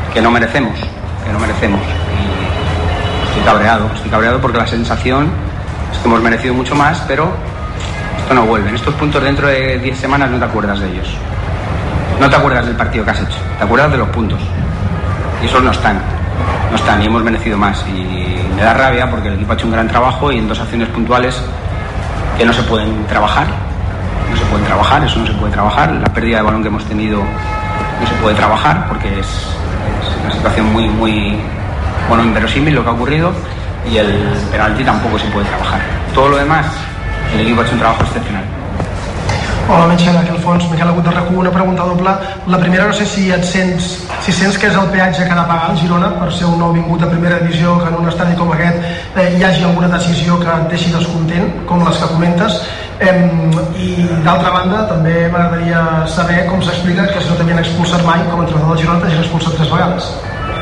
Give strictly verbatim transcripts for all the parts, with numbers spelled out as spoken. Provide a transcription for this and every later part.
que no merecemos, que no merecemos. Y estoy cabreado, estoy cabreado porque la sensación es que hemos merecido mucho más, pero esto no vuelve. En estos puntos dentro de diez semanas no te acuerdas de ellos. No te acuerdas del partido que has hecho, te acuerdas de los puntos. Y esos no están, no están y hemos merecido más. Y me da rabia porque el equipo ha hecho un gran trabajo y en dos acciones puntuales que no se pueden trabajar. No se pueden trabajar, eso no se puede trabajar. La pérdida de balón que hemos tenido no se puede trabajar porque es, es una situación muy, muy, bueno, inverosímil lo que ha ocurrido, y el penalti tampoco se puede trabajar. Todo lo demás, el equipo ha hecho un trabajo excepcional. Hola, Metge, aquí al fons, Miquel Agut de RAC u, una pregunta doble. La primera, no sé si et sents, si sents que és el peatge que ha de pagar el Girona per ser un nou vingut a primera divisió, que en un estadi com aquest eh, hi hagi alguna decisió que et deixi descontent, com les que comentes. Eh, I d'altra banda, també m'agradaria saber com s'explica que si no t'havien expulsat mai com a entrenador del Girona t'hagin expulsat tres vegades.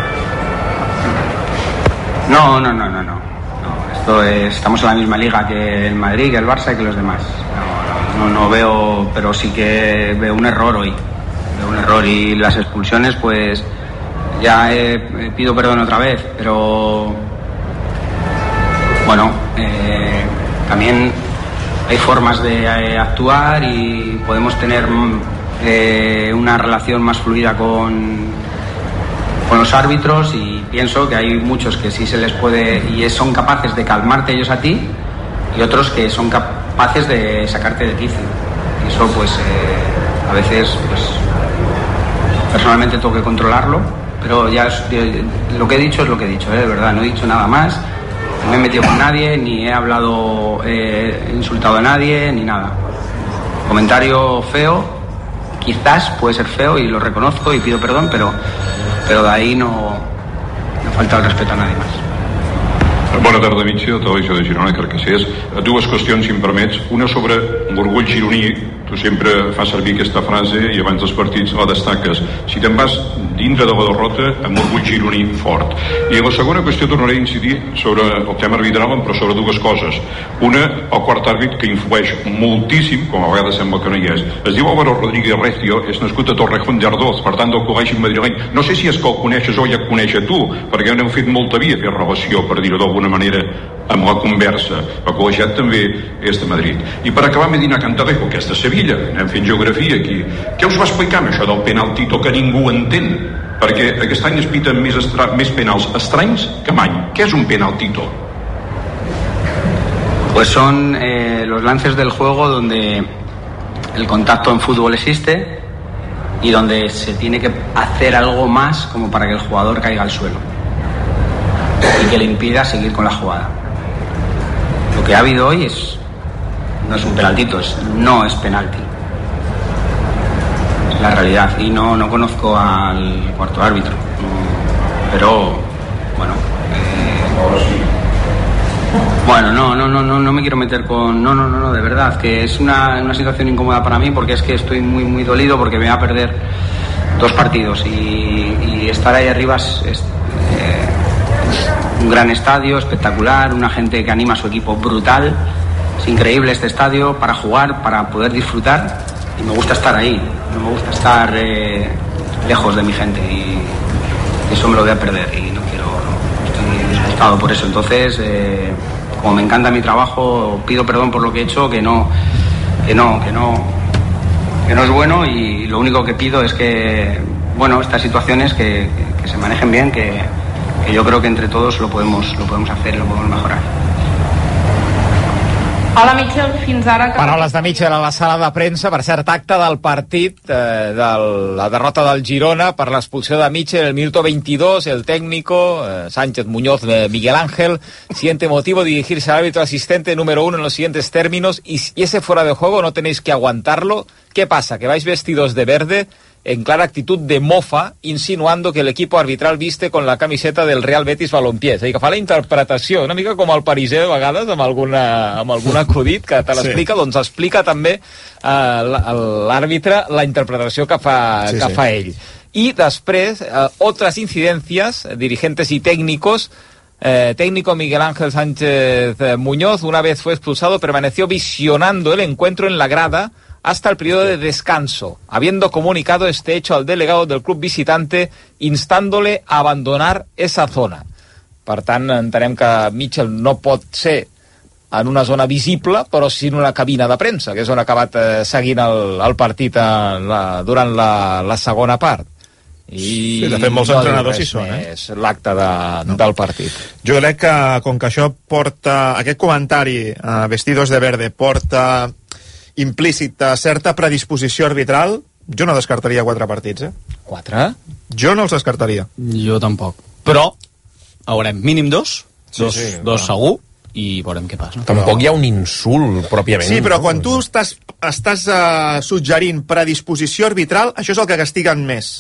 No, no, no, no, no. no esto es, estamos en la misma liga que el Madrid, que el Barça y que los demás. No, no, no veo, pero sí que veo un error hoy. Veo un error y las expulsiones, pues ya he, pido perdón otra vez, pero bueno, eh, también hay formas de eh, actuar y podemos tener eh, una relación más fluida con, con los árbitros, y pienso que hay muchos que sí se les puede y son capaces de calmarte ellos a ti, y otros que son capaces de sacarte de quicio. Y eso pues eh, a veces pues personalmente tengo que controlarlo, pero ya es, lo que he dicho es lo que he dicho, ¿eh? De verdad, no he dicho nada más, no me he metido con nadie, ni he hablado, eh, insultado a nadie, ni nada. Comentario feo, quizás puede ser feo y lo reconozco y pido perdón, pero, pero de ahí no, no falta el respeto a nadie más. Bona tarda, Mitja, de Televisió de Girona, Carcassés. Dues qüestions, si em permets. Una sobre l'orgull gironí. Tu sempre fas servir aquesta frase i abans dels partits la destaques. Si te'n vas dintre de la derrota amb orgull gironí fort. I la segona qüestió tornaré a incidir sobre el tema arbitral, però sobre dues coses. Una, el quart àrbit, que influeix moltíssim, com a vegades sembla que no hi és. Es diu Álvaro Rodríguez Recio, és nascut a Torrejón de Ardoz, per tant del col·legi madrileny. No sé si és que el coneixes o ja et coneix a tu, perquè n'heu fet molta via fer relació, per dir-ho d'alguna manera, amb la conversa. El col·legiat també és de Madrid. I per acabar, Medina Cantalejo, que és de Sevilla, anem fent geografia aquí. Què us va explicar amb això del penaltito que ningú entén? Perquè aquest any es piten més, estra... més penals estranys que mai. Què és un penaltito? Pues son eh, los lances del juego donde el contacto en fútbol existe y donde se tiene que hacer algo más como para que el jugador caiga al suelo y que le impida seguir con la jugada. Lo que ha habido hoy es no es un penaltito, es, no es penalti. Es la realidad. Y no, no conozco al cuarto árbitro. Pero, bueno. Eh, bueno, no, no, no, no, no me quiero meter con. No, no, no, no, de verdad. Que es una, una situación incómoda para mí porque es que estoy muy, muy dolido porque me voy a perder dos partidos. Y, y estar ahí arriba es. es eh, un gran estadio, espectacular, una gente que anima a su equipo brutal. Es increíble este estadio para jugar, para poder disfrutar, y me gusta estar ahí, no me gusta estar eh, lejos de mi gente, y eso me lo voy a perder y no quiero, no, estoy disgustado por eso. Entonces, eh, como me encanta mi trabajo, pido perdón por lo que he hecho, que no, que no, que no, que no es bueno, y lo único que pido es que, bueno, estas situaciones que, que, que se manejen bien, que, que yo creo que entre todos lo podemos, lo podemos hacer, lo podemos mejorar. Hola, Mitchell, fins ara... Que... Paraules de Mitchell a la sala de premsa, per cert, acte del partit, eh, de la derrota del Girona per l'expulsió de Mitchell, el minuto veintidós, el técnico, eh, Sánchez Muñoz, de Miguel Ángel, siente motivo de dirigirse al árbitro asistente número uno en los siguientes términos, y, y ese fuera de juego no tenéis que aguantarlo. ¿Qué pasa? Que vais vestidos de verde, en clara actitud de mofa, insinuando que el equipo arbitral viste con la camiseta del Real Betis Balompié. És a dir, que fa la interpretació, una mica com el pariser de vegades, amb, alguna, amb algun acudit que te l'explica, sí. Doncs explica també eh, l'àrbitre la interpretació que fa, sí, que sí. fa ell. Y després, eh, otras incidencias, dirigentes y técnicos. Eh, técnico Miguel Ángel Sánchez Muñoz, una vez fue expulsado, permaneció visionando el encuentro en la grada hasta el periodo de descanso, habiendo comunicado este hecho al delegado del club visitante, instándole a abandonar esa zona. Per tant, entenem que Mitchell no pot ser en una zona visible, però sí en una cabina de premsa, que és on ha acabat eh, seguint el, el partit a, la, durant la, la segona part. I sí, de fet, molts no entrenadors hi són, eh? És l'acte de, no. del partit. Jo crec que, com que això porta, aquest comentari, uh, vestidos de verde, porta implícita certa predisposició arbitral, jo no descartaria quatre partits, eh? Quatre? Jo no els descartaria. Jo tampoc. Però, haurem mínim dos, sí, dos, sí, dos no. segur, i veurem què passa. Tampoc hi ha un insult, pròpiament. Sí, però quan tu estàs, estàs uh, suggerint predisposició arbitral, això és el que castiguen més.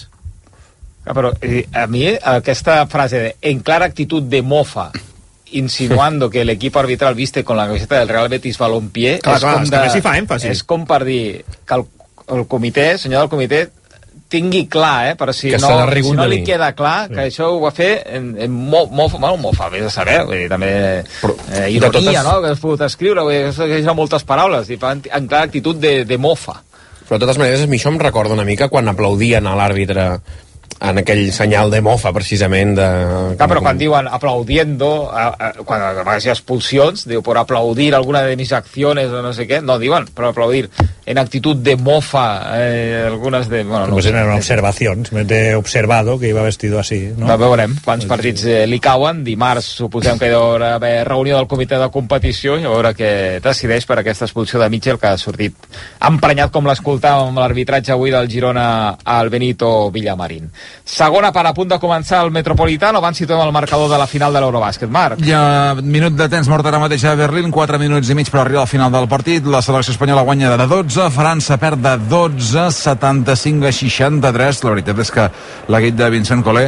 Ah, però a mi aquesta frase de en clara actitud de mofa, insinuando que el equipo arbitral viste con la camiseta del Real Betis Balompié, clar, és, clar, com de, també s'hi fa èmfasi. És com per dir que el, el comitè, senyor del comitè, tingui clar, eh, però si, no, si no li queda clar que sí. Això ho va fer en, en mo, mofa, bueno, mofa, vés a saber, vull dir, també però, eh, ironia, totes... no?, que has pogut escriure, vull dir, que hi ha moltes paraules, en, en clara actitud de, de mofa. Però de totes maneres, a mi això em recorda una mica quan aplaudien a l'àrbitre en aquell senyal de mofa, precisament de... Clar, però quan diuen aplaudiendo, a, a, quan a vegades hi ha expulsions, diu, por aplaudir alguna de mis acciones o no sé què, no diuen, però aplaudir en actitud de mofa, eh, algunes de... Bueno, pues no, eran observacions, de observado que iba vestido así, no? No, veurem quants partits eh, li cauen. Dimarts suposem que hi haurà reunió del comitè de competició i a veure què decideix per aquesta expulsió de Mitchell, que ha sortit emprenyat, com l'escoltàvem amb l'arbitratge avui del Girona al Benito Villamarín. Segona part a punt de començar el Metropolitano. Abans situem el marcador de la final de l'Eurobàsquet. Marc. Hi ha minut de temps mort ara mateix a Berlín, quatre minuts i mig per arribar al final del partit. La selecció espanyola guanya de dotze, França perd de dotze, setanta-cinc a seixanta-tres. La veritat és que l'equip de Vincent Collet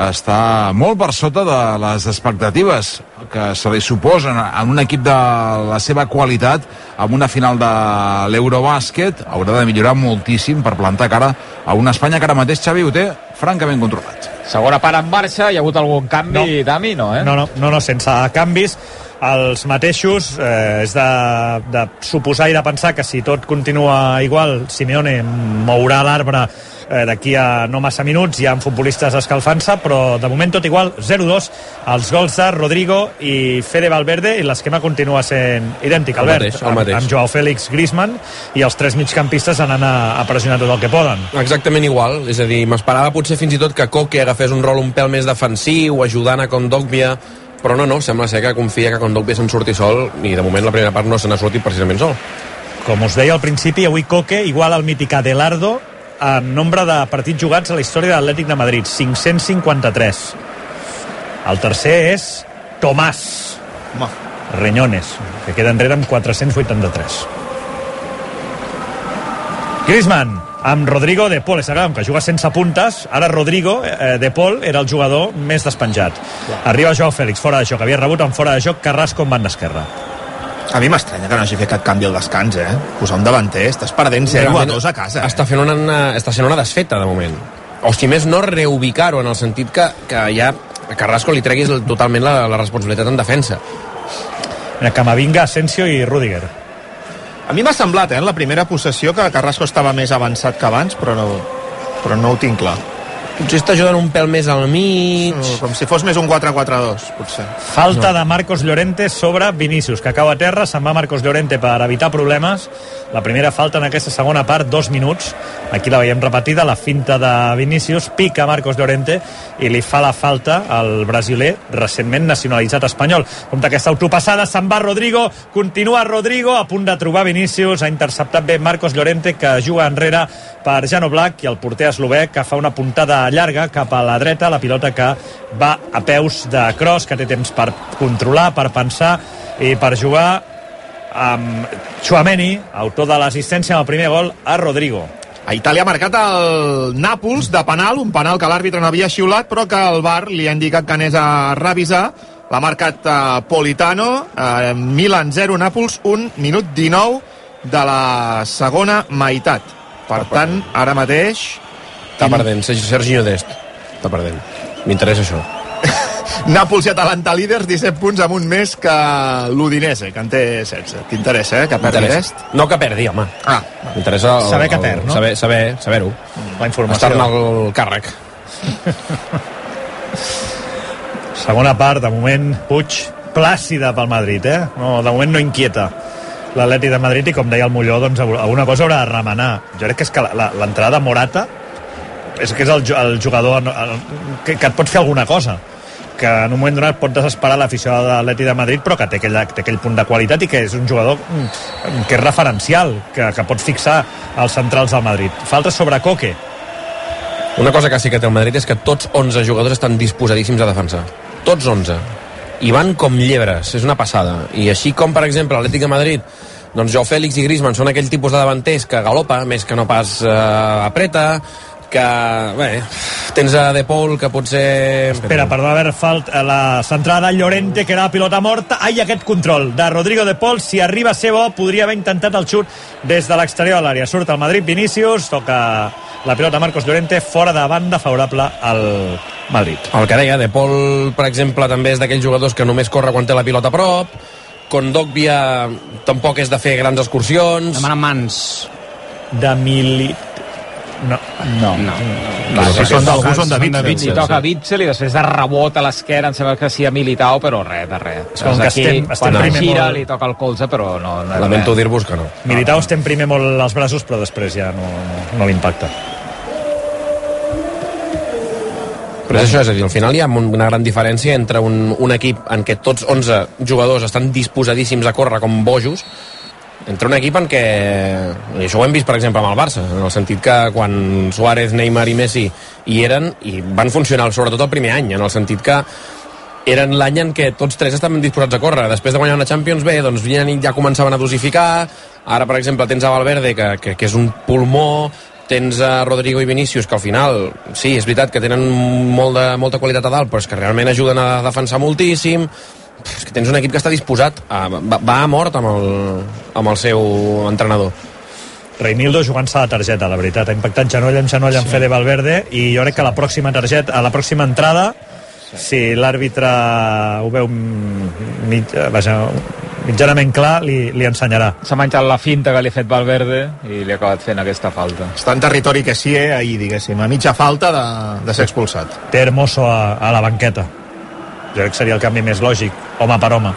està molt per sota de les expectatives que se li suposen en un equip de la seva qualitat, amb una final de l'Eurobàsquet. Haurà de millorar moltíssim per plantar cara a una Espanya que ara mateix Xavi ho té francament controlat. Segona part en marxa, hi ha hagut algun canvi, no. Dami, no, eh? No, no, no, no, sense canvis, els mateixos, eh, és de, de suposar i de pensar que si tot continua igual, Simeone mourà l'arbre eh, d'aquí a no massa minuts, hi ha futbolistes escalfant-se, però de moment tot igual, zero dos, els gols de Rodrigo i Fede Valverde, i l'esquema continua sent idèntic, el Albert, mateix, el mateix. Amb, amb Joao Félix, Griezmann i els tres migcampistes anant a, a pressionar tot el que poden. Exactament igual, és a dir, m'esperava potser fins i tot que Koke agafés un rol un pèl més defensiu, ajudant a Kondogbia, però no, no, sembla ser que confia que Kondogbia se'n surti sol, i de moment la primera part no se n'ha sortit precisament sol. Com us deia al principi, avui Koke igual al mític Adelardo en nombre de partits jugats a la història de l'Atlètic de Madrid, cinc-cents cinquanta-tres. El tercer és Tomàs Reñones, que queda enrere amb quatre-cents vuitanta-tres. Griezmann amb Rodrigo de Paul, sabem que juga sense puntes, ara Rodrigo eh, de Paul era el jugador més despenjat. Arriba Joao Félix, fora de joc, havia rebut en fora de joc Carrasco en banda esquerra. A mi m'estranya que no hagi fet cap canvi al descans, eh? Posar un davanter, estàs perdent zero a dos a casa, eh? Està fent una, una, està sent una desfeta, de moment. O si més no, reubicar-ho, en el sentit que, que ja a Carrasco li treguis totalment la, la responsabilitat en defensa. Camavinga, Asensio i Rüdiger. A mi m'ha semblat, eh, en la primera possessió, que Carrasco estava més avançat que abans, però no, però no ho tinc clar. Potser està ajudant un pèl més al mig... No, com si fos més un quatre quatre dos, potser. Falta no. de Marcos Llorente sobre Vinícius, que cau a terra, se'n va Marcos Llorente per evitar problemes. La primera falta en aquesta segona part, dos minuts. Aquí la veiem repetida, la finta de Vinícius, pica Marcos Llorente i li fa la falta al brasiler recentment nacionalitzat espanyol. Compte aquesta autopassada, se'n va Rodrigo, continua Rodrigo, a punt de trobar Vinícius, ha interceptat bé Marcos Llorente, que juga enrere per Jano Black, i el porter eslovè, que fa una puntada llarga cap a la dreta, la pilota que va a peus de Kroos, que té temps per controlar, per pensar i per jugar amb Tchouaméni, autor de l'assistència en el primer gol, a Rodrigo. A Itàlia ha marcat el Nàpols de penal, un penal que l'àrbitre no havia xiulat, però que el V A R li ha indicat que anés a revisar. L'ha marcat uh, Politano, uh, Milan zero, Nàpols un, minut dinou de la segona meitat. Per tant, ara mateix... Està perdent, Serginho Dest. Està perdent. M'interessa això. Nàpols i Atalanta líders, disset punts amb un més que l'Udinese, que en té setze. T'interessa, eh, que perdi aquest? No que perdi, home. Ah, m'interessa el, saber que perd, no? Saber, saber, saber-ho. La informació. Estar-ne al càrrec. Segona part, de moment, Puig plàcida pel Madrid, eh? No, de moment no inquieta l'Atleti de Madrid i, com deia el Molló, doncs alguna cosa haurà de remenar. Jo crec que és que l'entrada de Morata és que és el, el jugador el, que, que et pot fer alguna cosa, que en un moment donat pot desesperar l'afició de l'Atleti de Madrid, però que té aquell, té aquell punt de qualitat i que és un jugador que és referencial, que, que pot fixar els centrals del Madrid. Falta sobre Koke. Una cosa que sí que té el Madrid és que tots onze jugadors estan disposadíssims a defensar. Tots onze. I van com llebres, és una passada. I així com, per exemple, l'Atlètic de Madrid, doncs Joao Fèlix i Griezmann són aquell tipus de davanters que galopa, més que no pas eh, apreta, que, bé, tens a De Paul, que potser... Espera, perdó, a veure, falta la centrada de Llorente, que era la pilota morta. Ai, aquest control de Rodrigo De Paul, si arriba a ser bo, podria haver intentat el xut des de l'exterior de l'àrea. Surt el Madrid, Vinícius, toca la pilota Marcos Llorente, fora de banda, favorable al Madrid. El que deia, De Paul, per exemple, també és d'aquells jugadors que només corre quan té la pilota a prop. Kondogbia tampoc és de fer grans excursions. Demana mans. De Mili... No. No. no. no. Si són d'algú, són de Witzel. Li toca a Witzel i després de rebot a l'esquerra, em sembla que sí a Militao, però res, de res. És com que aquí, estem, estem quan primer gira molt... li toca el colze, però no, no és Lamento res. dir-vos que no. Militao estem primer molt als braços, però després ja no, no, no l'impacta. Però és això, és a dir, al final hi ha una gran diferència entre un, un equip en què tots onze jugadors estan disposadíssims a córrer com bojos, entre un equip en què, i això ho hem vist per exemple amb el Barça, en el sentit que quan Suárez, Neymar i Messi hi eren, i van funcionar sobretot el primer any, en el sentit que eren l'any en què tots tres estaven disposats a córrer. Després de guanyar una Champions, bé, doncs ja començaven a dosificar. Ara, per exemple, tens a Valverde, que, que, que és un pulmó, tens a Rodrigo i Vinícius, que al final, sí, és veritat que tenen molt de, molta qualitat a dalt, però és que realment ajuden a defensar moltíssim. És que tens un equip que està disposat a, va, va a mort amb el, amb el seu entrenador. Reinildo jugant-se a la targeta, la veritat, ha impactat genoll en genoll en sí. Fede Valverde, i jo crec que a la pròxima targeta, a la pròxima entrada, sí. si l'àrbitre ho veu mig, vaja, mitjanament clar, li, li ensenyarà. S'ha menjat la finta que li ha fet Valverde i li ha acabat fent aquesta falta. Està en territori que sí, eh, ahir, diguéssim, a mitja falta de, de ser expulsat. Té Hermoso a, a la banqueta. Jo crec que seria el canvi més lògic, home per home.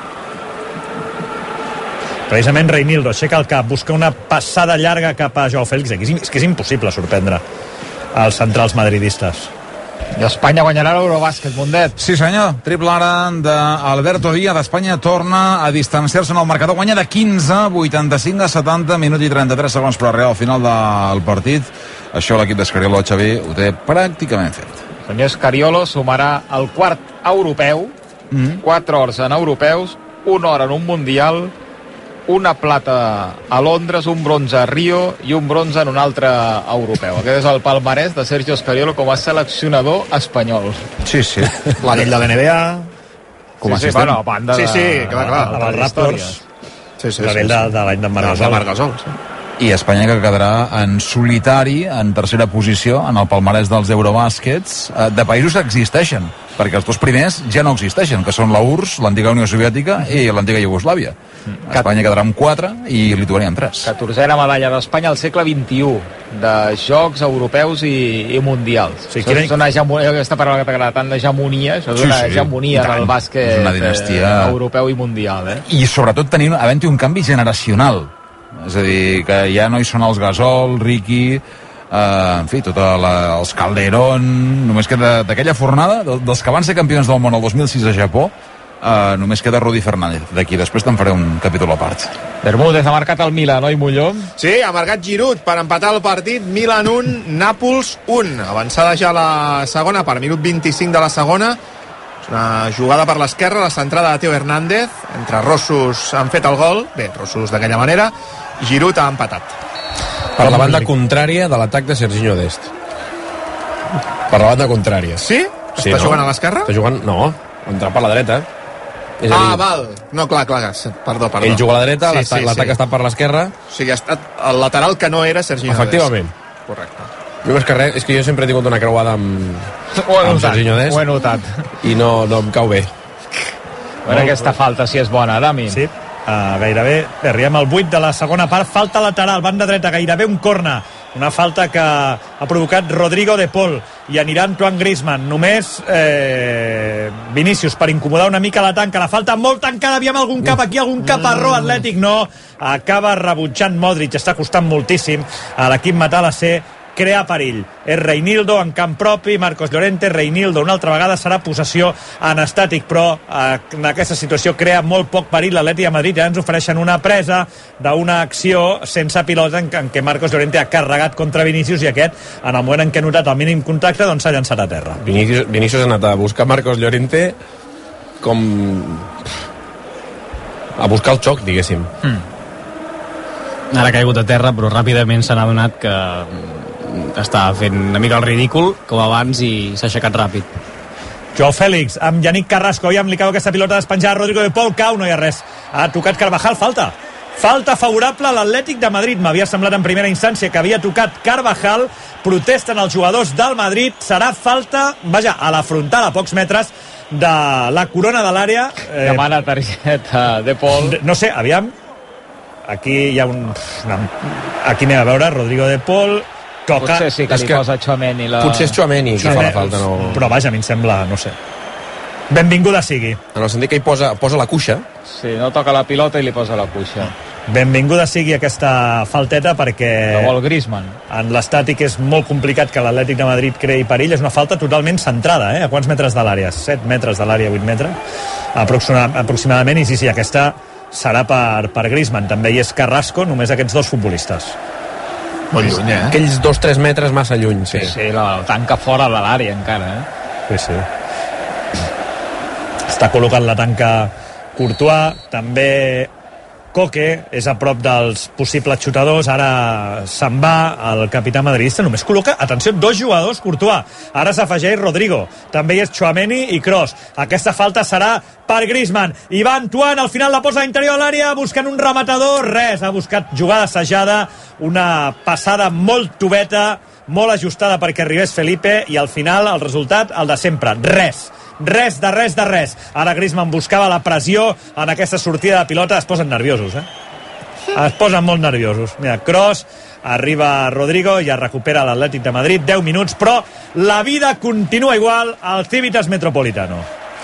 Precisament Reinildo aixeca el cap, busca una passada llarga cap a Joao Félix. És, és que és impossible sorprendre els centrals madridistes. I Espanya guanyarà l'Eurobàsquet, Mundet. Sí, senyor. Triple ara d'Alberto Díaz. Espanya torna a distanciar-se en el marcador. Guanya de quinze, vuitanta-cinc a setanta, minut i trenta-tres segons per arribar al final del partit. Això l'equip d'Escariolo, Xavi, ho té pràcticament fet. Senyor Escariolo sumarà el quart europeu, mm. quatre hores en europeus, una hora en un mundial, una plata a Londres, un bronze a Rio i un bronze en un altre europeu. Aquest és el palmarès de Sergio Escariolo com a seleccionador espanyol. Sí, sí. L'anell de l'N B A... Com a sí, sí, bueno, a banda sí, sí, de, clar, clar. de, de, de Raptors. Sí, sí, l'anell sí, sí. de, de l'any d'en Margasol. De Margasol, sí. I Espanya, que quedarà en solitari en tercera posició en el palmarès dels Eurobàsquets de països que existeixen, perquè els dos primers ja no existeixen, que són la U R S S, l'antiga Unió Soviètica, i l'antiga Iugoslàvia. Espanya quedarà amb quatre i Lituània amb tres. catorzena medalla d'Espanya al segle vint-i-u de Jocs Europeus i, i Mundials. Sí, això és una hegemonia, aquesta paraula que t'agrada tant d'hegemonia, això és sí, una sí, hegemonia del bàsquet dinastia... eh, europeu i mundial. Eh? I sobretot tenint, havent-hi un canvi generacional. És a dir, que ja no hi són els Gasol, Ricky, eh, en fi, tots els Calderón, només queda d'aquella fornada, dels que van ser campions del món el dos mil sis a Japó, eh, només queda Rudy Fernández. D'aquí després te'n faré un capítol a part. Bermúdez ha marcat el Milan, oi, Molló? Sí, ha marcat Giroud per empatar el partit. Milan un, Nàpols un. Avançada ja la segona part, minut vint-i-cinc de la segona. Una jugada per l'esquerra, la centrada de Teo Hernández, entre Rossos han fet el gol, bé, Rossos d'aquella manera, Giroud ha empatat. Per la banda contrària de l'atac de Serginho Dest. Per la banda contrària. Sí? Sí, Està no? jugant a l'esquerra? Està jugant, no, entra per la dreta. És ah, dir, val. No, clar, clar, perdó, perdó. ell juga a la dreta, sí, l'atac sí, sí. està per l'esquerra. O sigui, ha estat el lateral que no era Serginho Dest. Efectivament. Correcte. Jo més que res, és que jo sempre he tingut una creuada amb, ho he amb notat, Serginho Dest. ho he notat. I no, no em cau bé. A veure aquesta falta, si és bona, Dami. Sí, uh, gairebé, bé, arribem al vuit de la segona part, falta lateral, banda dreta, gairebé un corna. Una falta que ha provocat Rodrigo de Paul i anirà Antoine Griezmann. Només eh, Vinícius per incomodar una mica la tanca. La falta molt tancada, aviam algun cap aquí, algun caparró atlètic. No, acaba rebutjant Modric. Està costant moltíssim a l'equip matar la C. Crea perill. És Reinildo en camp propi, Marcos Llorente, Reinildo una altra vegada, serà possessió en estàtic, però eh, en aquesta situació crea molt poc perill l'Atlètic de Madrid. Ja ens ofereixen una presa d'una acció sense pilota en, en què Marcos Llorente ha carregat contra Vinícius i aquest, en el moment en què ha notat el mínim contacte, doncs s'ha llançat a terra. Vinícius, Vinícius ha anat a buscar Marcos Llorente com a buscar el xoc, diguéssim. Mm. Ara ha caigut a terra, però ràpidament s'ha adonat que està fent una mica el ridícul com abans i s'ha aixecat ràpid. Joao Fèlix amb Yannick Carrasco, aviam, li cau aquesta pilota despenjada, Rodrigo de Paul, cau, no hi ha res, ha tocat Carvajal, falta falta favorable a l'Atlètic de Madrid. M'havia semblat en primera instància que havia tocat Carvajal, protesten els jugadors del Madrid, serà falta, vaja, a la frontal a pocs metres de la corona de l'àrea. eh, demana targeta de Paul, no sé, aviam, aquí hi ha un una, aquí anem a veure, Rodrigo de Paul toca... Potser sí que és li que posa Tchouaméni la... Potser és Tchouaméni que fa la falta, no... Però vaja, a mi em sembla, no sé. Benvinguda sigui. En el sentit que hi posa, posa la cuixa. Sí, no toca la pilota i li posa la cuixa. Benvinguda sigui aquesta falteta perquè... La vol Griezmann. En l'estàtic és molt complicat que l'Atlètic de Madrid creï perill. És una falta totalment centrada, eh? A quants metres de l'àrea? set metres de l'àrea, vuit metres? Aproximadament, i sí, sí, aquesta serà per, per Griezmann. També hi és Carrasco, només aquests dos futbolistes. Molt lluny, eh? Aquells dos tres metres massa lluny, sí. Sí, sí, la tanca fora de l'àrea encara, eh? Sí, sí. Està col·locant la tanca Courtois, també Coque és a prop dels possibles xutadors, ara se'n va el capità madridista, només col·loca, atenció, dos jugadors, Courtois, ara s'afegeix Rodrigo, també hi és Tchouaméni i Kroos. Aquesta falta serà per Griezmann, i va Antoine, al final la posa a l'interior de l'àrea, buscant un rematador, res, ha buscat jugada assajada, una passada molt tubeta, molt ajustada perquè arribés Felipe, i al final el resultat, el de sempre, res. Res de res de res. Ara Griezmann buscava la pressió en aquesta sortida de pilota. Es posen nerviosos, eh? Es posen molt nerviosos. Mira, Kroos, arriba Rodrigo, ja recupera l'Atlètic de Madrid, deu minuts, però la vida continua igual al Civitas Metropolitano.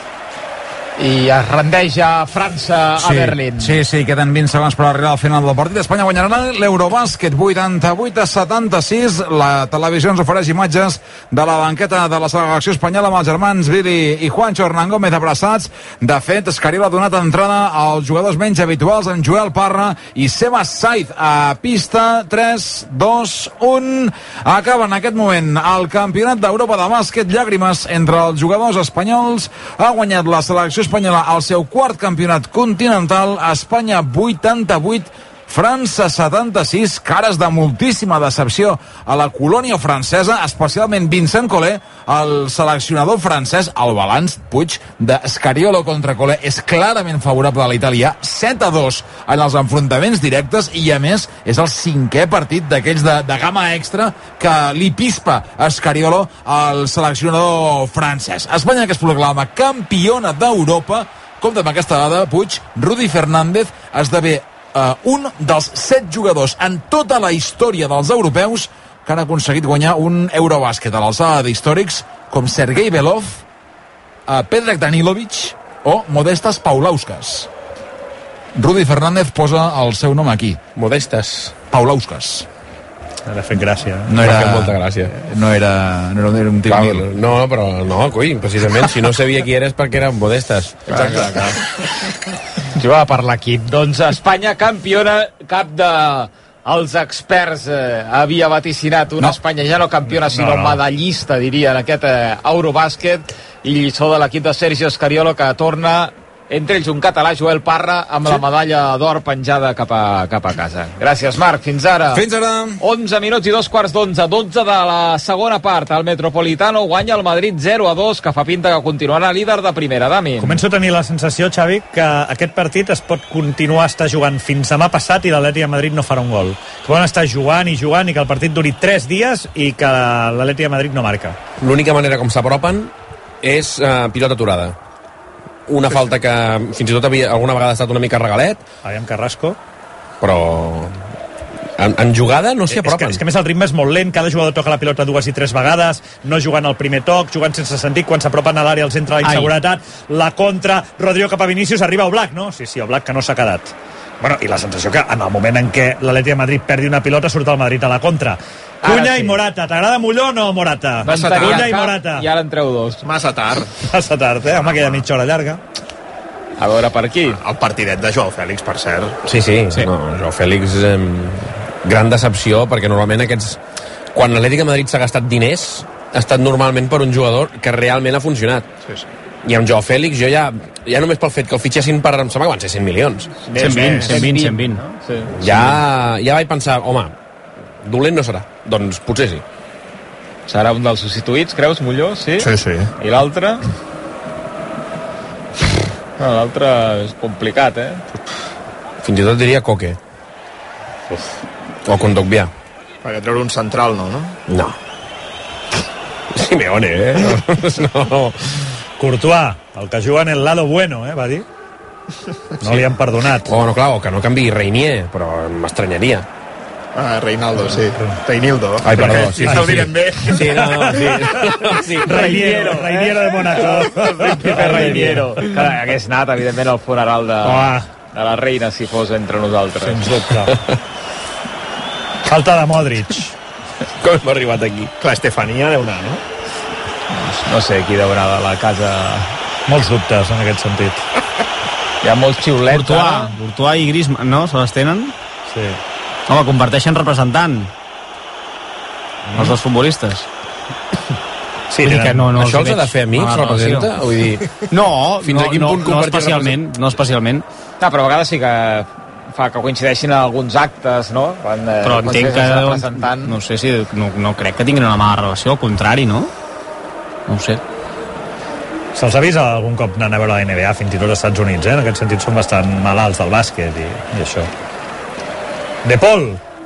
I es rendeix a França, sí, a Berlín. Sí, sí, queden vint segons per arribar al final del partit. Espanya guanyarà l'Eurobàsquet vuitanta-vuit a setanta-sis. La televisió ens ofereix imatges de la banqueta de la selecció espanyola amb els germans Vili i Juancho Hernán Gómez abraçats. De fet, Escariol ha donat entrada als jugadors menys habituals, en Joel Parra i Seba Saiz a pista. Tres, dos, un. Acaba en aquest moment el campionat d'Europa de bàsquet. Llàgrimes entre els jugadors espanyols. Ha guanyat la selecció espanyola al seu quart campionat continental. Espanya vuitanta-vuit, França setanta-sis, cares de moltíssima decepció a la colònia francesa, especialment Vincent Collet, el seleccionador francès. El balanç, Puig, d'Escariolo contra Collet és clarament favorable a l'italià, set a dos en els enfrontaments directes, i a més és el cinquè partit d'aquells de, de gamma extra que li pispa Escariolo al seleccionador francès. Espanya, que es proclama campiona d'Europa, compta amb aquesta dada, Puig, Rudi Fernández esdevé Uh, un dels set jugadors en tota la història dels europeus que han aconseguit guanyar un Eurobàsquet a l'alçada d'històrics com Sergei Belov, uh, Predrag Danilovic o Modestas Paulauskas. Rudi Fernández posa el seu nom aquí. Modestas Paulauskas. M'ha fet gràcia. No era, molta gràcia. No era, no era, era un tio mil. No, però no, coi, precisament, si no sabia qui eres perquè eren modestes. Clar, clar, clar. Jugava per l'equip. Doncs Espanya campiona, cap de els experts eh, havia vaticinat una no. Espanya ja no campiona, sinó no, no. medallista, diria, en aquest eh, Eurobàsquet, i lliçó de l'equip de Sergio Scariolo, que torna entre ells un català, Joel Parra, amb sí. la medalla d'or penjada cap a, cap a casa. Gràcies, Marc. Fins ara. Fins ara. onze minuts i dos quarts d'onze. dotze de la segona part. El Metropolitano guanya el Madrid zero a dos, que fa pinta que continuarà líder de primera. Dami. Començo a tenir la sensació, Xavi, que aquest partit es pot continuar estar jugant fins demà passat i l'Atleti de Madrid no farà un gol. Que poden estar jugant i jugant i que el partit duri tres dies i que l'Atleti de Madrid no marca. L'única manera com s'apropen és uh, pilota aturada. Una sí, falta que fins i tot havia, alguna vegada ha estat una mica regalet. Aviam Carrasco. Però en, en jugada no s'hi apropen. És que, és que més el ritme és molt lent, cada jugador toca la pilota dues i tres vegades, no jugant al primer toc, jugant sense sentit, quan s'apropen a l'àrea els entra la inseguretat, la contra, Rodrigo cap a Vinícius, arriba Oblak, no? Sí, sí, Oblak que no s'ha quedat. Bueno, i la sensació que en el moment en què l'Atleti de Madrid perdi una pilota surt el Madrid a la contra. Cunha sí. i Morata. T'agrada Molló o no, Morata? Massa tard. Cunha i Morata. I ara en treu dos. Massa tard. Massa tard, eh? Home, queda mitja hora llarga. A veure per aquí. El partidet de Joao Fèlix, per cert. Sí, sí. sí. No, Joao Fèlix, eh, gran decepció, perquè normalment aquests... Quan l'Atlètic de Madrid s'ha gastat diners, ha estat normalment per un jugador que realment ha funcionat. Sí, sí. I amb Joao Fèlix jo ja, ja només pel fet que el fitxessin per, em sembla que van ser cent milions. cent vint, cent vint, cent vint. No? Sí. Ja, ja vaig pensar, home, dolent no serà. Doncs potser sí. Serà un dels substituïts, creus, Molló? Sí? Sí, sí. I l'altre? No, l'altre és complicat, eh? Fins i tot diria Coque. Uf. O Kondogbia. Perquè treure un central no, no? No. Simeone, eh? No, no. Courtois, el que juga en el lado bueno, eh, va dir. No sí. li han perdonat. Oh, no, clar, o que no canvi Reinier, però m'estranyaria. Ah, Reinaldo, sí. Reinildo. Ai, perdó, sí, sí, sí. No ho sí. direm bé. Sí, no, no, sí. sí. Reiniero, Reiniero de Mónaco. Príncipe Reiniero. Que hagués anat, evidentment, al funeral de, oh. de la reina, si fos entre nosaltres. Sens dubte. Falta de Modric. Com hem arribat aquí? Clar, Estefania deu anar, no? No sé qui deurà de la casa. Molts dubtes en aquest sentit. Hi ha molts xiulets. Courtois, Courtois i Griezmann, no? Se les tenen? Sí. Home, converteixen representant. Mm. Els dos futbolistes. Sí, tenen... que no, no això els ha de fer amics, representa? Vull dir, no, fins no, a quin no, punt no especialment, no especialment. No, però a vegades sí que fa que coincideixin alguns actes, no? Quan, eh, però entenc que... Representant... No sé si... No, no crec que tinguin una mala relació, al contrari, no? No ho sé. Se'ls ha vist algun cop anant a veure la N B A, fins i tot als Estats Units, eh? En aquest sentit són bastant malalts del bàsquet i, i això. De Paul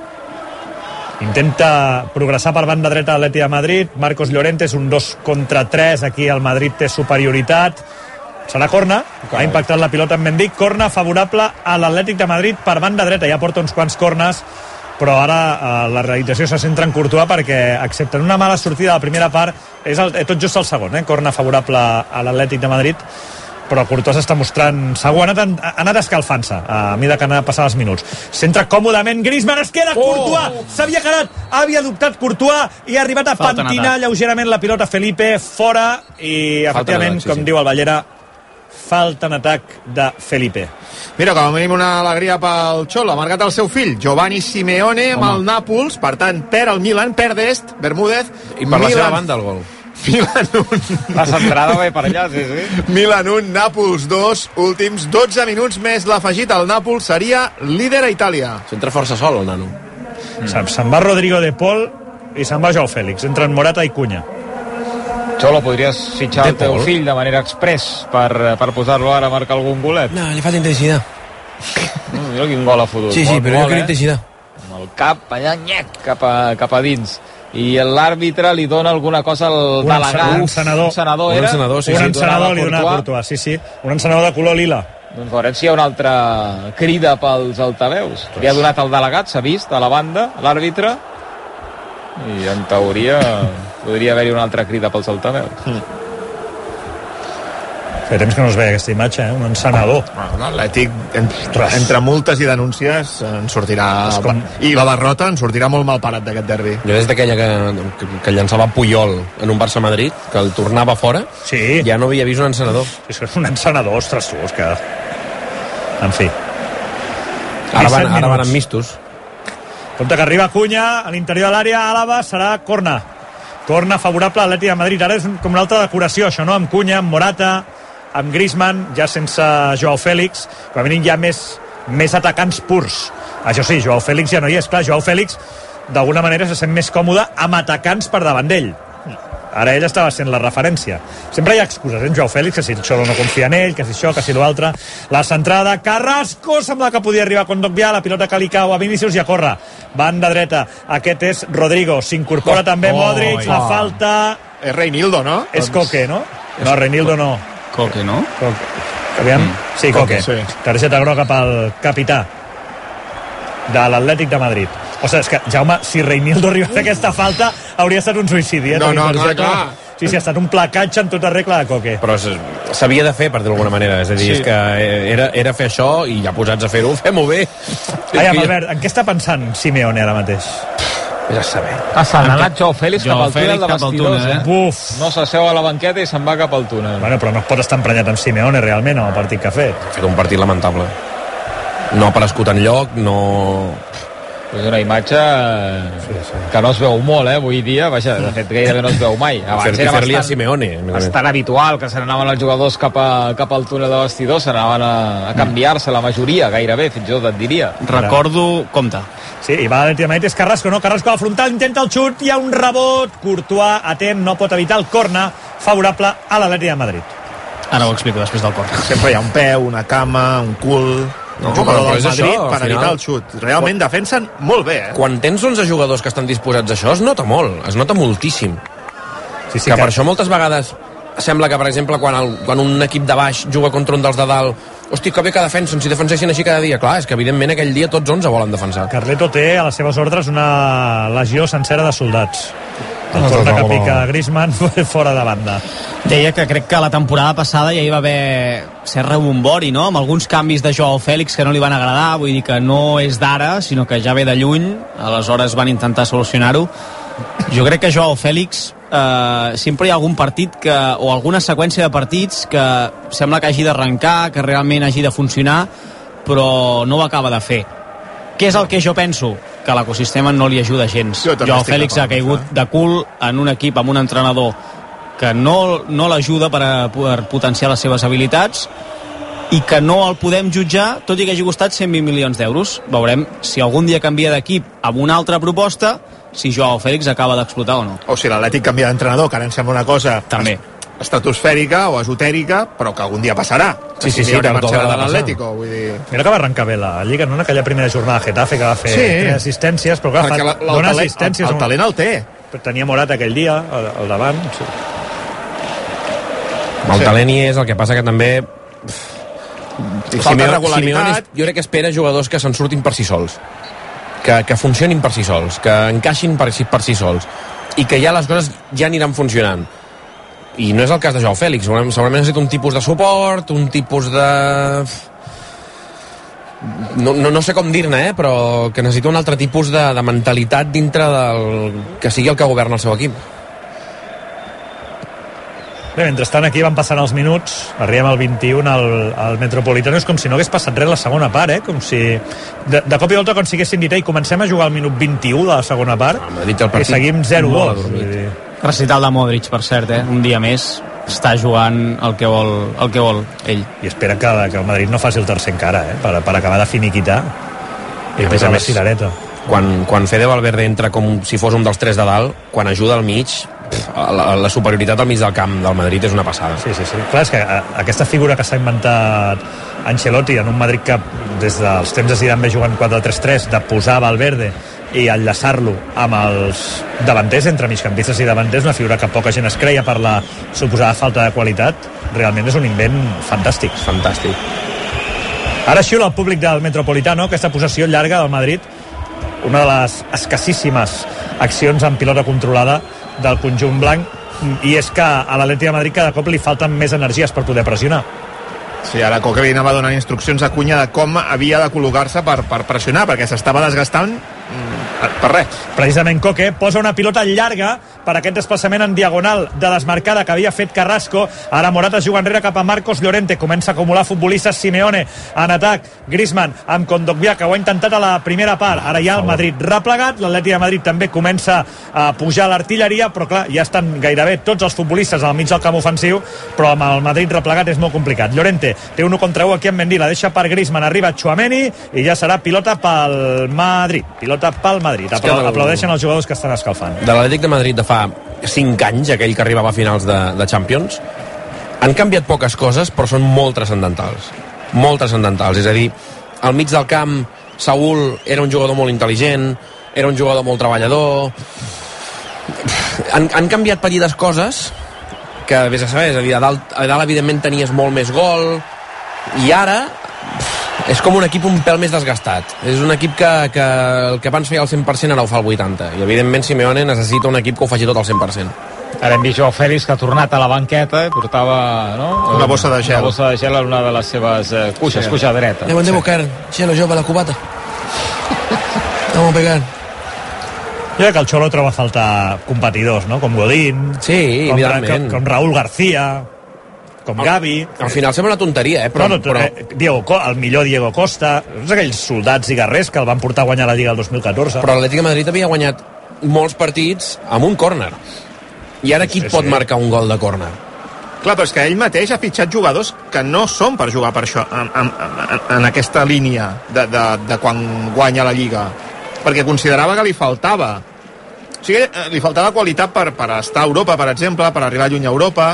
intenta progressar per banda dreta a l'Atlètic de Madrid. Marcos Llorente és un dos contra tres, aquí el Madrid té superioritat. Serà corna, ha impactat la pilota en Mendy, corna favorable a l'Atlètic de Madrid per banda dreta, ja porta uns quants cornes, però ara eh, la realització se centra en Courtois perquè, excepte en una mala sortida de la primera part, és el, tot just el segon, eh? Corna favorable a l'Atlètic de Madrid, però Courtois està mostrant segur, ha anat, ha anat escalfant-se a mesura que anava passant els minuts. Centra còmodament Griezmann, es queda Courtois, oh! S'havia quedat, havia adoptat Courtois i ha arribat a Falta pentinar lleugerament la pilota Felipe fora i efectivament, sí, com sí. diu el Ballera, falta en atac de Felipe. Mira, com a mínim una alegria pel Xolo, ha marcat el seu fill, Giovanni Simeone, amb el Nàpols, per tant, per el Milan, per d'est, Bermúdez, i per Milan... la seva banda el gol. Milan un. La centrada ve per allà, sí, sí. Milan un, Nàpols dos, últims dotze minuts més l'afegit, el Nàpols seria líder a Itàlia. S'entra força sol, el nano. Mm. Se'n va Rodrigo de Paul i se'n va Joao Fèlix, entren Morata i Cunha. Xolo, podries fitxar el teu fill de manera express per, per posar-lo ara a marcar algun golet? No, li falta intensitat. No, mira quin gol ha fotut. Sí, sí, molt, però molt, jo crec eh? intensitat. Amb el cap, allà, nyec, cap a, cap a dins. I l'àrbitre li dona alguna cosa al un delegat. Un senador. Un senador, un era? encenador, sí, un sí. encenador li donava a Courtois, sí, sí. Un encenador de color lila. Doncs veurem si hi ha una altra crida pels altaveus. Li ha donat el delegat, s'ha vist, a la banda, l'àrbitre, i en teoria podria haver-hi una altra crida pels altaveus. Mm. Fa temps que no es veia aquesta imatge, eh? Un encenador. Bueno, l'Atlètic, entre, entre multes i denúncies, en sortirà... Com... I la derrota en sortirà molt mal parat d'aquest derbi. Jo des d'aquella que, que, que llançava Puyol en un Barça-Madrid, que el tornava fora, sí. Ja no havia vist un encenador. És que és un encenador, ostres, tu, és que... En fi. Ara van, ara van amb mistos. Compte que arriba Cunha a l'interior de l'àrea, Àlava, serà corna. Corna favorable a l'Atlètic de Madrid. Ara és com una altra decoració, això, no? Amb Cunha, amb Morata, amb Griezmann, ja sense Joao Fèlix, com a mínim hi ha més, més atacants purs. Això sí, Joao Fèlix ja no hi és, clar, Joao Fèlix d'alguna manera se sent més còmode amb atacants per davant d'ell. Ara ell estava sent la referència. Sempre hi ha excuses, eh, en Joao Fèlix, que si el Xolo no confia en ell, que si això, que si l'altre. La centrada, Carrasco, sembla que podia arribar con Dogbia, la pilota que li cau a Vinícius i a córrer. Banda dreta, aquest és Rodrigo, s'incorpora oh, també Modric, oh, la oh. falta... És Reinildo, no? És Coque, no? No, Reinildo no. Coque, no? Coque. Aviam? Mm. Sí, Coque. Coque sí. Targeta groga pel capità de l'Atlètic de Madrid. O sigui, és que, Jaume, si Reinildo arriba a fer aquesta falta, hauria estat un suïcidi, eh? No, no, clar, clar. Sí, sí, ha estat un placatge en tota regla de Coque. Però s'havia de fer, per dir-ho d'alguna manera. És a dir, sí. és que era, era fer això i ja posats a fer-ho, fem-ho bé. Ai, Albert, en què està pensant Simeone ara mateix? Ja saber. Ah, s'ha anat Joao Fèlix cap al túnel de vestidors, eh? Buf. No s'asseu a la banqueta i se'n va cap al túnel. Bueno, però no es pot estar emprenyat amb Simeone, realment, amb el partit que ha fet. Ha fet un partit lamentable. No ha aparegut enlloc, no... És una imatge sí, sí. que no es veu molt, eh, avui dia. Vaja, de fet, gairebé no es veu mai. Abans era bastant, Simeone, bastant habitual que se n'anaven els jugadors cap, a, cap al túnel de vestidors, se n'anaven a, a canviar-se la majoria, gairebé, fins i tot et diria. Recordo... Compte. Sí, i va l'Atlètic de Madrid, és Carrasco, no? Carrasco a la frontal, intenta el xut, hi ha un rebot, Courtois, atent, no pot evitar el corner favorable a l'Atlètic de Madrid. Ara ho explico després del corner. Sempre hi ha un peu, una cama, un cul... No, un jugador del Madrid això, per evitar final, el xut. Realment quan, defensen molt bé, eh? Quan tens onze jugadors que estan disposats a això, es nota molt, es nota moltíssim. Sí, sí, que, que per això moltes vegades sembla que, per exemple, quan, el, quan un equip de baix juga contra un dels de dalt, hosti, que bé que defensen, si defensessin així cada dia. Clar, és que evidentment aquell dia tots onze volen defensar. Carleto té a les seves ordres una legió sencera de soldats. El no, corner que pica Griezmann fora de banda. Deia que crec que la temporada passada ja hi va haver cert rebombori, no?, amb alguns canvis de Joao Fèlix que no li van agradar, vull dir que no és d'ara, sinó que ja ve de lluny, aleshores van intentar solucionar-ho. Jo crec que Joao Fèlix eh, sempre hi ha algun partit que, o alguna seqüència de partits que sembla que hagi d'arrencar, que realment hagi de funcionar, però no ho acaba de fer. Què és el que jo penso? Que l'ecosistema no li ajuda gens. Joao Fèlix ha caigut de cul en un equip amb un entrenador que no, no l'ajuda per, a, per potenciar les seves habilitats i que no el podem jutjar, tot i que hagi costat cent vint milions d'euros. Veurem si algun dia canvia d'equip amb una altra proposta, si Joao Fèlix acaba d'explotar o no. O si l'Atlètic canvia d'entrenador, que ara em sembla una cosa... També. Estratosfèrica o esotèrica, però que algun dia passarà. Sí, sí, sí, sí, per de l'Atlético, vull dir... Mira que va arrencar bé la Lliga, no? En aquella primera jornada de Getafe que va fer sí. tres assistències, però clar, fa, la, la, dona talent, assistències... El, el talent el té. Tenia Morat aquell dia, al, al davant. Sí. El sí. talent hi és, el que passa que també... Falta regularitat. Jo crec que espera jugadors que se'n surtin per si sols. Que, que funcionin per si sols, que encaixin per, per si sols. I que ja les coses ja aniran funcionant. I no és el cas de Joao Fèlix, segurament necessita un tipus de suport, un tipus de... No, no, no sé com dir-ne, eh? Però que necessita un altre tipus de, de mentalitat dintre del... que sigui el que governa el seu equip. Bé, mentrestant aquí van passant els minuts, arribem al vint-i-u al, al Metropolitano, és com si no hagués passat res la segona part, eh? Com si de, de cop i volta aconseguéssim dir, i comencem a jugar al minut vint-i-u de la segona part, ah, i seguim zero dos. Recital de Modric, per cert, eh? Un dia més està jugant el que vol, el que vol ell. I espera que, que el Madrid no faci el tercer encara, eh? Per, per acabar de finiquitar. I a més a més, quan, quan Fede Valverde entra com si fos un dels tres de dalt, quan ajuda al mig, la, la superioritat al mig del camp del Madrid és una passada. Sí, sí, sí. Clar, és que a, aquesta figura que s'ha inventat Ancelotti en un Madrid que des dels temps de Zidane ve jugant quatre tres tres, de posar Valverde i enllaçar-lo amb els davanters, entre migcampistes i davanters, una figura que poca gent es creia per la suposada falta de qualitat, realment és un invent fantàstic. Fantàstic. Ara xiula el públic del Metropolitano, aquesta possessió llarga del Madrid, una de les escassíssimes accions en pilota controlada del conjunt blanc, i és que a l'Atlètic de Madrid cada cop li falten més energies per poder pressionar. Sí, ara Coque li anava donant instruccions a Cunha de com havia de col·locar-se per, per pressionar, perquè s'estava desgastant per res. Precisament Coque posa una pilota llarga per aquest desplaçament en diagonal de desmarcada que havia fet Carrasco. Ara Morata juga enrere cap a Marcos Llorente, comença a acumular futbolistes. Simeone en atac, Griezmann amb Kondogbia, que ho ha intentat a la primera part. Ara ja el Madrid replegat, l'Atleti de Madrid també comença a pujar l'artilleria, però clar, ja estan gairebé tots els futbolistes al mig del camp ofensiu, però amb el Madrid replegat és molt complicat. Llorente té un contra u aquí en Mendy, la deixa per Griezmann, arriba Tchouaméni i ja serà pilota pel Madrid, pilota pel Madrid. Apla aplaudeixen els jugadors que estan escalfant. De l'Atlètic de Madrid de fa cinc anys, aquell que arribava a finals de, de Champions, han canviat poques coses, però són molt transcendentals. Molt transcendentals. És a dir, al mig del camp, Saúl era un jugador molt intel·ligent, era un jugador molt treballador. Han, han canviat petites coses que, vés a saber, és a dir, a dalt, a dalt evidentment tenies molt més gol, i ara és com un equip un pèl més desgastat. És un equip que, que el que abans feia el cent per cent ara ho fa el vuitanta, i evidentment Simeone necessita un equip que ho faci tot al cent per cent. Ara hem vist Joao Félix, que ha tornat a la banqueta i portava, no? Una bossa de gel. Una bossa de gel en una de les seves eh, cuixes, sí. Cuixa dreta. Debo de buscar gelo yo para la cubata. Vamos a pegar. Jo crec que el Xolo troba a faltar competidors, no? Com Godín, sí, com, Ra com, com Raúl García, com al, Gavi. Al final sembla una tonteria, eh? Però, no, no, però... Eh, Diego, el millor Diego Costa, tots aquells soldats i guerrers que el van portar a guanyar la Lliga el dos mil catorze. Però l'Atlètic de Madrid havia guanyat molts partits amb un córner. I ara qui sí, pot sí. marcar un gol de córner? Clar, però és que ell mateix ha fitxat jugadors que no són per jugar per això, en, en, en, en aquesta línia de, de, de quan guanya la Lliga, perquè considerava que li faltava. O sigui, li faltava qualitat per, per estar a Europa, per exemple, per arribar lluny a Europa.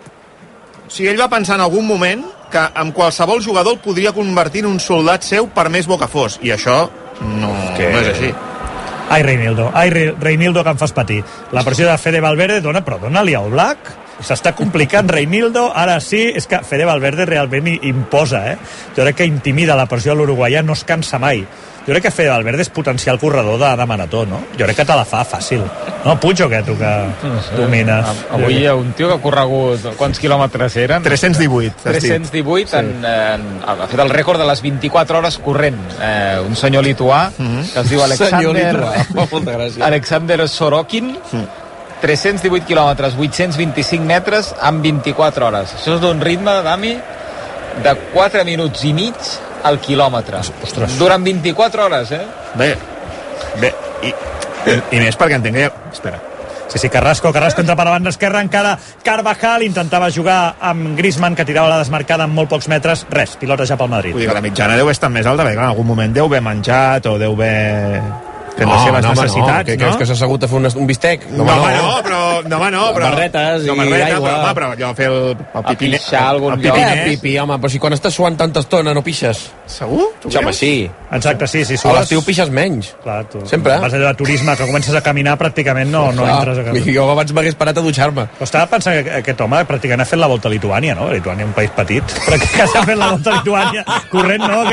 O sigui, ell va pensar en algun moment que amb qualsevol jugador el podria convertir en un soldat seu per més bo que fos, i això no, que... no és així. Ai, Reinildo, ai, Reinildo, que em fas patir. La pressió de Fede Valverde dona, però dona-li al Black. S'està complicant Reinildo, ara sí, és que Fede Valverde realment imposa, eh? Jo crec que intimida la pressió a l'uruguaià, no es cansa mai. Jo crec que Fede Valverde és potencial corredor de, de marató, no? Jo crec que te la fa fàcil. No, Puig o què, tu que no sé, domines? Avui hi ha un tio que ha corregut... Quants quilòmetres eren? tres-cents divuit. tres-cents divuit, sí. en, en, ha fet el rècord de les vint-i-quatre hores corrent. Eh, un senyor lituà, mm-hmm. que es diu Alexander... Alexander Sorokin, mm. tres-cents divuit quilòmetres, vuit-cents vint-i-cinc metres en vint-i-quatre hores. Això és d'un ritme, Dami, de quatre minuts i mig al quilòmetre. Ostres. Durant vint-i-quatre hores, eh? Bé, bé, i, i, i més perquè entenc que... Espera. Sí, sí, Carrasco, Carrasco entra per la banda esquerra, encara Carvajal intentava jugar amb Griezmann, que tirava la desmarcada en molt pocs metres. Res, pilota ja pel Madrid. Vull dir que la mitjana deu estar més alta, perquè en algun moment deu haver menjat o deu haver... fent les seves no, necessitats, no? no? Creus que s'ha assegut a fer un, un bistec? No, no, no, però... No, no, però... Barretes no, i barreta, aigua. Però, home, però allò fer el, el pipiné... A pixar algun el lloc. pipiné. Pipi, home, però si quan estàs suant tanta estona no pixes. Segur? Sí, home, sí. Exacte, sí, sí. A l'estiu pixes menys. Clar, tu. Sempre. Vas allò de turisme, que comences a caminar, pràcticament no, no Clar, entres a caminar. Jo abans m'hagués parat a dutxar-me. Però estava pensant que aquest home pràcticament ha fet la volta a Lituània, no? Lituània és un país petit, però que s'ha fet la volta a Lituània corrent, no?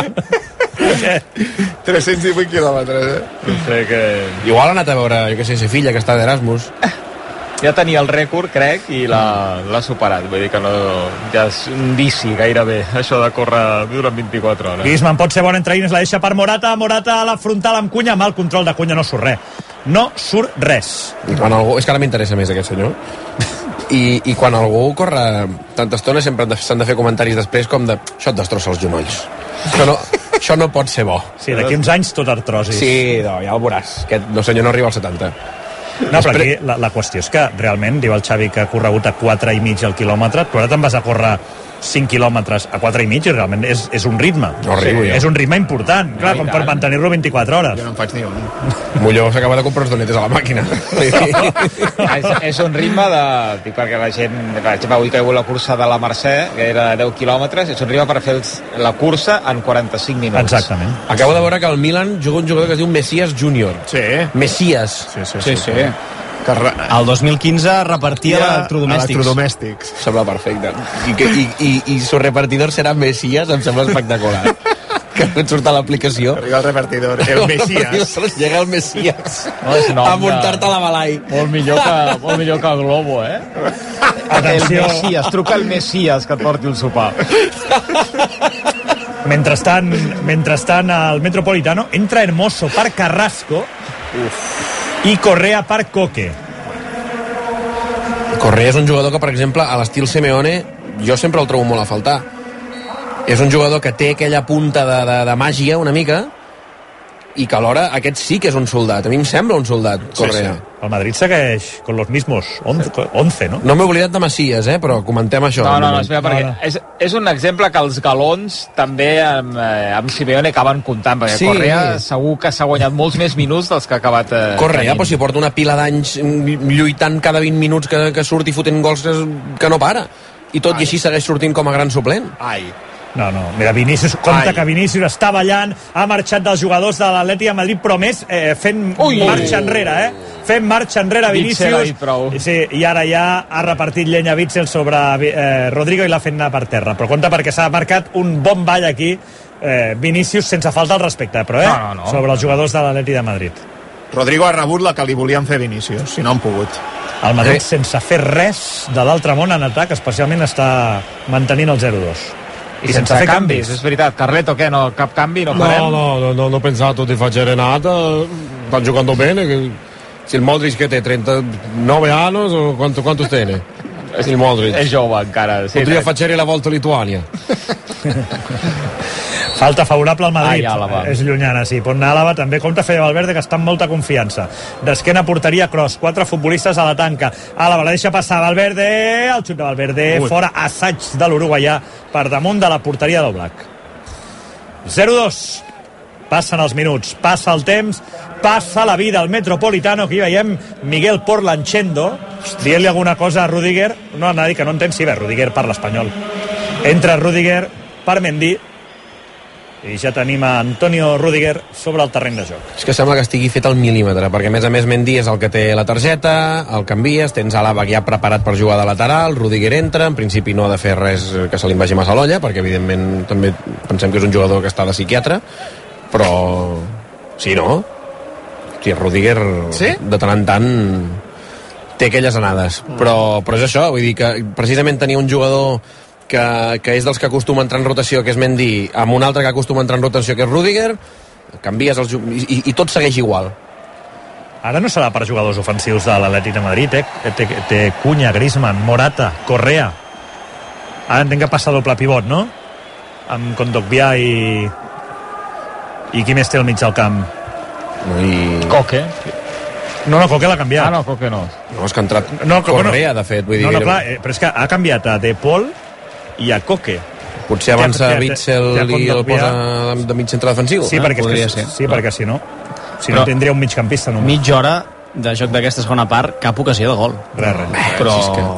Que... tres-cents divuit quilòmetres, eh? No sé que... Igual ha anat a veure, jo què sé, sa filla, que està d'Erasmus. Ja tenia el rècord, crec, i l'ha superat. Vull dir que no, ja és un vici gairebé, això de córrer durant vint-i-quatre hores. Griezmann pot ser bon entre ines, la deixa per Morata, Morata a la frontal amb Cunha, mal control de Cunha, no surt res. No surt res. I quan algú... És que ara m'interessa més aquest senyor. I, I quan algú corre tanta estona sempre s'han de fer comentaris després com de... Això et destrossa els genolls. Això no... Això no pot ser bo. Sí, d'aquí uns anys tot artrosis. Sí, no, ja el veuràs. Aquest no, senyor no arriba als setanta. No, però aquí la, la qüestió és que realment, diu el Xavi que ha corregut a quatre i mig al quilòmetre, tu ara te'n vas a córrer cinc quilòmetres a quatre i mig i realment és, és un ritme. No arribo, sí, és un ritme important, clar, com per mantenir-lo vint-i-quatre hores. Jo no em faig ni un. Molló s'acaba de comprar uns donetes a la màquina. és, és un ritme de... Dic, perquè la gent... Per exemple, avui que hi ha la cursa de la Mercè, que era deu quilòmetres, és un ritme per fer la cursa en quaranta-cinc minuts. Exactament. Acabo de veure que el Milan juga un jugador que es diu Messias Júnior. Sí. Messias. Sí, sí, sí. sí, sí. El dos mil quinze repartia electrodomèstics. Electrodomèstics. Sembla perfecte. I, que, i, i, i su repartidor serà Messias, em sembla espectacular. Que et surt a l'aplicació. Arriba el repartidor, el Messias. Llega el Messias no, a muntar-te la balai. Molt millor que, molt millor que el Globo, eh? Atenció. El Messias, truca el Messias que et porti un sopar. Mentrestant, mentrestant al Metropolitano entra Hermoso per Carrasco. Uf. I Correa per Coque. Correa és un jugador que, per exemple, a l'estil Simeone, jo sempre el trobo molt a faltar. És un jugador que té aquella punta de, de, de màgia una mica, i que alhora aquest sí que és un soldat. A mi em sembla un soldat, Correa. Sí, sí. El Madrid segueix con los mismos once, no? No m'he oblidat de Macias, eh, però comentem això. No, no, no, espera, perquè no, no. És, és un exemple que els galons també amb, eh, amb Simeone acaben comptant, perquè sí. Correa segur que s'ha guanyat molts més minuts dels que ha acabat eh, Correa, tenint. però si porta una pila d'anys lluitant cada vint minuts que, que surt i fotent gols que, que no para. I tot Ai. i així segueix sortint com a gran suplent. Ai. No, no, mira, Vinícius, compte Ai. que Vinícius està ballant, ha marxat dels jugadors de l'Atlètic de Madrid, però més eh, fent Ui. marxa enrere, eh? Fent marxa enrere Vinícius. Sí, i ara ja ha repartit llenya Witzel sobre eh, Rodrigo i l'ha fet anar per terra. Però compte perquè s'ha marcat un bon ball aquí, eh, Vinícius, sense falta al respecte, però eh, no, no, no. sobre els jugadors de l'Atlètic de Madrid. Rodrigo ha rebut la que li volien fer Vinícius, si no han pogut. El Madrid, eh. sense fer res de l'altre món en atac, especialment està mantenint el zero dos. I, I sense, sense fer canvis. canvis, és veritat. Carleto, què? No, cap canvi? No, farem? no, no, no, no ho pensato di fare nada. Stanno giocando bene. Si il Modric che té trentanove anni, o quanto, quantos tiene? Il Modric. És jove encara. Sí, podria fare la volta a Lituània. Falta favorable al Madrid. Ai, és llunyana, sí. Pot anar Àlava, també compta Fede Valverde, que està amb molta confiança. D'esquena portaria Kroos, quatre futbolistes a la tanca. Àlava la deixa passar Valverde, el xut de Valverde, Ui. fora, assaig de l'uruguaià per damunt de la porteria del Black. zero dos. Passen els minuts, passa el temps, passa la vida al Metropolitano. Aquí veiem Miguel Porlanchendo dient-li alguna cosa a Rudiger. No, anava a dir que no entén, sí, bé, Rudiger parla espanyol. Entra Rudiger per Mendy i ja tenim a Antonio Rudiger sobre el terreny de joc. És que sembla que estigui fet al mil·límetre, perquè a més a més Mendy és el que té la targeta, el canvies, tens Àlava ja preparat per jugar de lateral, Rudiger entra, en principi no ha de fer res que se li vagi massa l'olla, perquè evidentment també pensem que és un jugador que està de psiquiatre, però sí, no? Sí, Rudiger sí? de tant en tant té aquelles anades, però, però és això, vull dir que precisament tenir un jugador que, que és dels que acostuma a entrar en rotació, que és Mendy, amb un altre que acostuma a entrar en rotació, que és Rudiger, canvies els, i, i tot segueix igual. Ara no serà per jugadors ofensius de l'Atlètic de Madrid, eh? Té, té Cunha, Griezmann, Morata, Correa. Ara entenc que passa doble pivot, no? Amb Kondogbia i... I qui més té al mig del camp? I... Coque. No, no, Coque l'ha canviat. Ah, no, Coque no. No, és que ha entrat no, Correa, de fet. Vull dir, no, no, clar, eh, però és que ha canviat a De Paul i a Coque. Potser avança Witzel i el posa de mig centre defensiu. Sí, eh? perquè, podria ser. ser. Sí, perquè si no, si no tindria un migcampista només. Mitja hora de joc d'aquesta segona part, cap ocasió de gol. Res, res. Però és, que...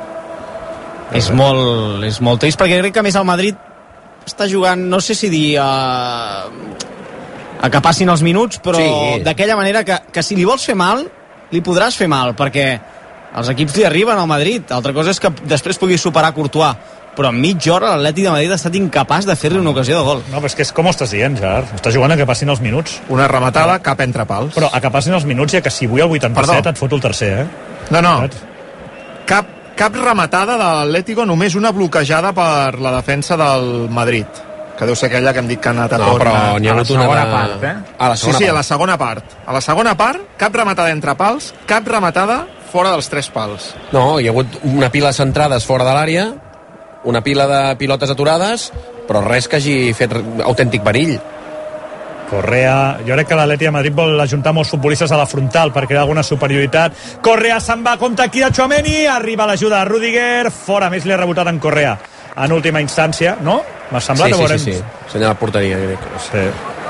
és, molt, és molt trist, perquè crec que més el Madrid està jugant, no sé si dir a, a que passin els minuts, però sí. d'aquella manera que, que si li vols fer mal, li podràs fer mal, perquè els equips li arriben al Madrid. Altra cosa és que després puguis superar Courtois, però en mitja hora l'Atlètic de Madrid ha estat incapaç de fer-li una ocasió de gol. No, però és que és com ho estàs dient, Gerard. Estàs jugant a que passin els minuts. Una rematada, cap entre pals. Però a que passin els minuts i a que si vull el vuitanta-set Perdó. et foto el tercer, eh? No, no. Cap, cap rematada de l'Atlético, només una bloquejada per la defensa del Madrid, que deu ser aquella que hem dit que ha anat a no, tot. Però n'hi ha hagut una segona de... part, eh? A la sí, sí, part. a la segona part. A la segona part, cap rematada entre pals, cap rematada fora dels tres pals. No, hi ha hagut una pila de centrades fora de l'àrea, una pila de pilotes aturades, però res que hagi fet autèntic perill. Correa, jo crec que l'Atlètic de Madrid vol ajuntar molts futbolistes a la frontal per crear alguna superioritat. Correa se'n va, compte aquí de Tchouaméni, arriba l'ajuda de Rudiger, fora, més li ha rebotat en Correa en última instància, no? M'ha semblat, sí, sí, veurem... sí, sí, senyal de porteria, crec. Sí.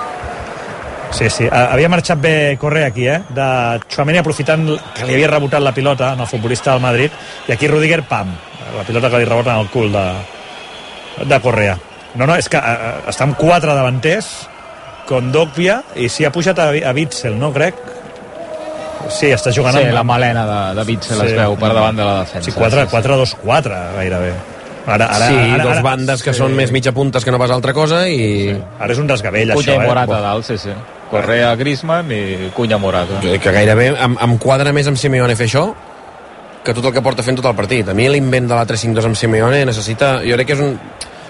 Sí, sí, havia marxat bé Correa aquí, eh? De Tchouaméni aprofitant que li havia rebotat la pilota en el futbolista del Madrid, i aquí Rudiger, pam, la pilota que li rebota en el cul de, de Correa. No, no, és que uh, està amb quatre davanters, Kondogbia, i s'hi ha pujat a, a Witzel, no, crec? Sí, està jugant sí, amb... la melena de, de Witzel sí, es veu per davant de la defensa. Sí, quatre dos quatre, gairebé. Ara, ara, sí, ara, dos ara, bandes que sí. són més mitja puntes que no pas altra cosa i... Sí. Ara és un desgavell, Cunha això, eh? Cunha i Morata eh? dalt, sí, sí. Correa, Griezmann i Cunha Morata. Jo dic que gairebé em, em quadra més amb Simeone fer això que tot el que porta fent tot el partit. A mi l'invent de la tres cinc dos amb Simeone necessita... Jo crec que és un...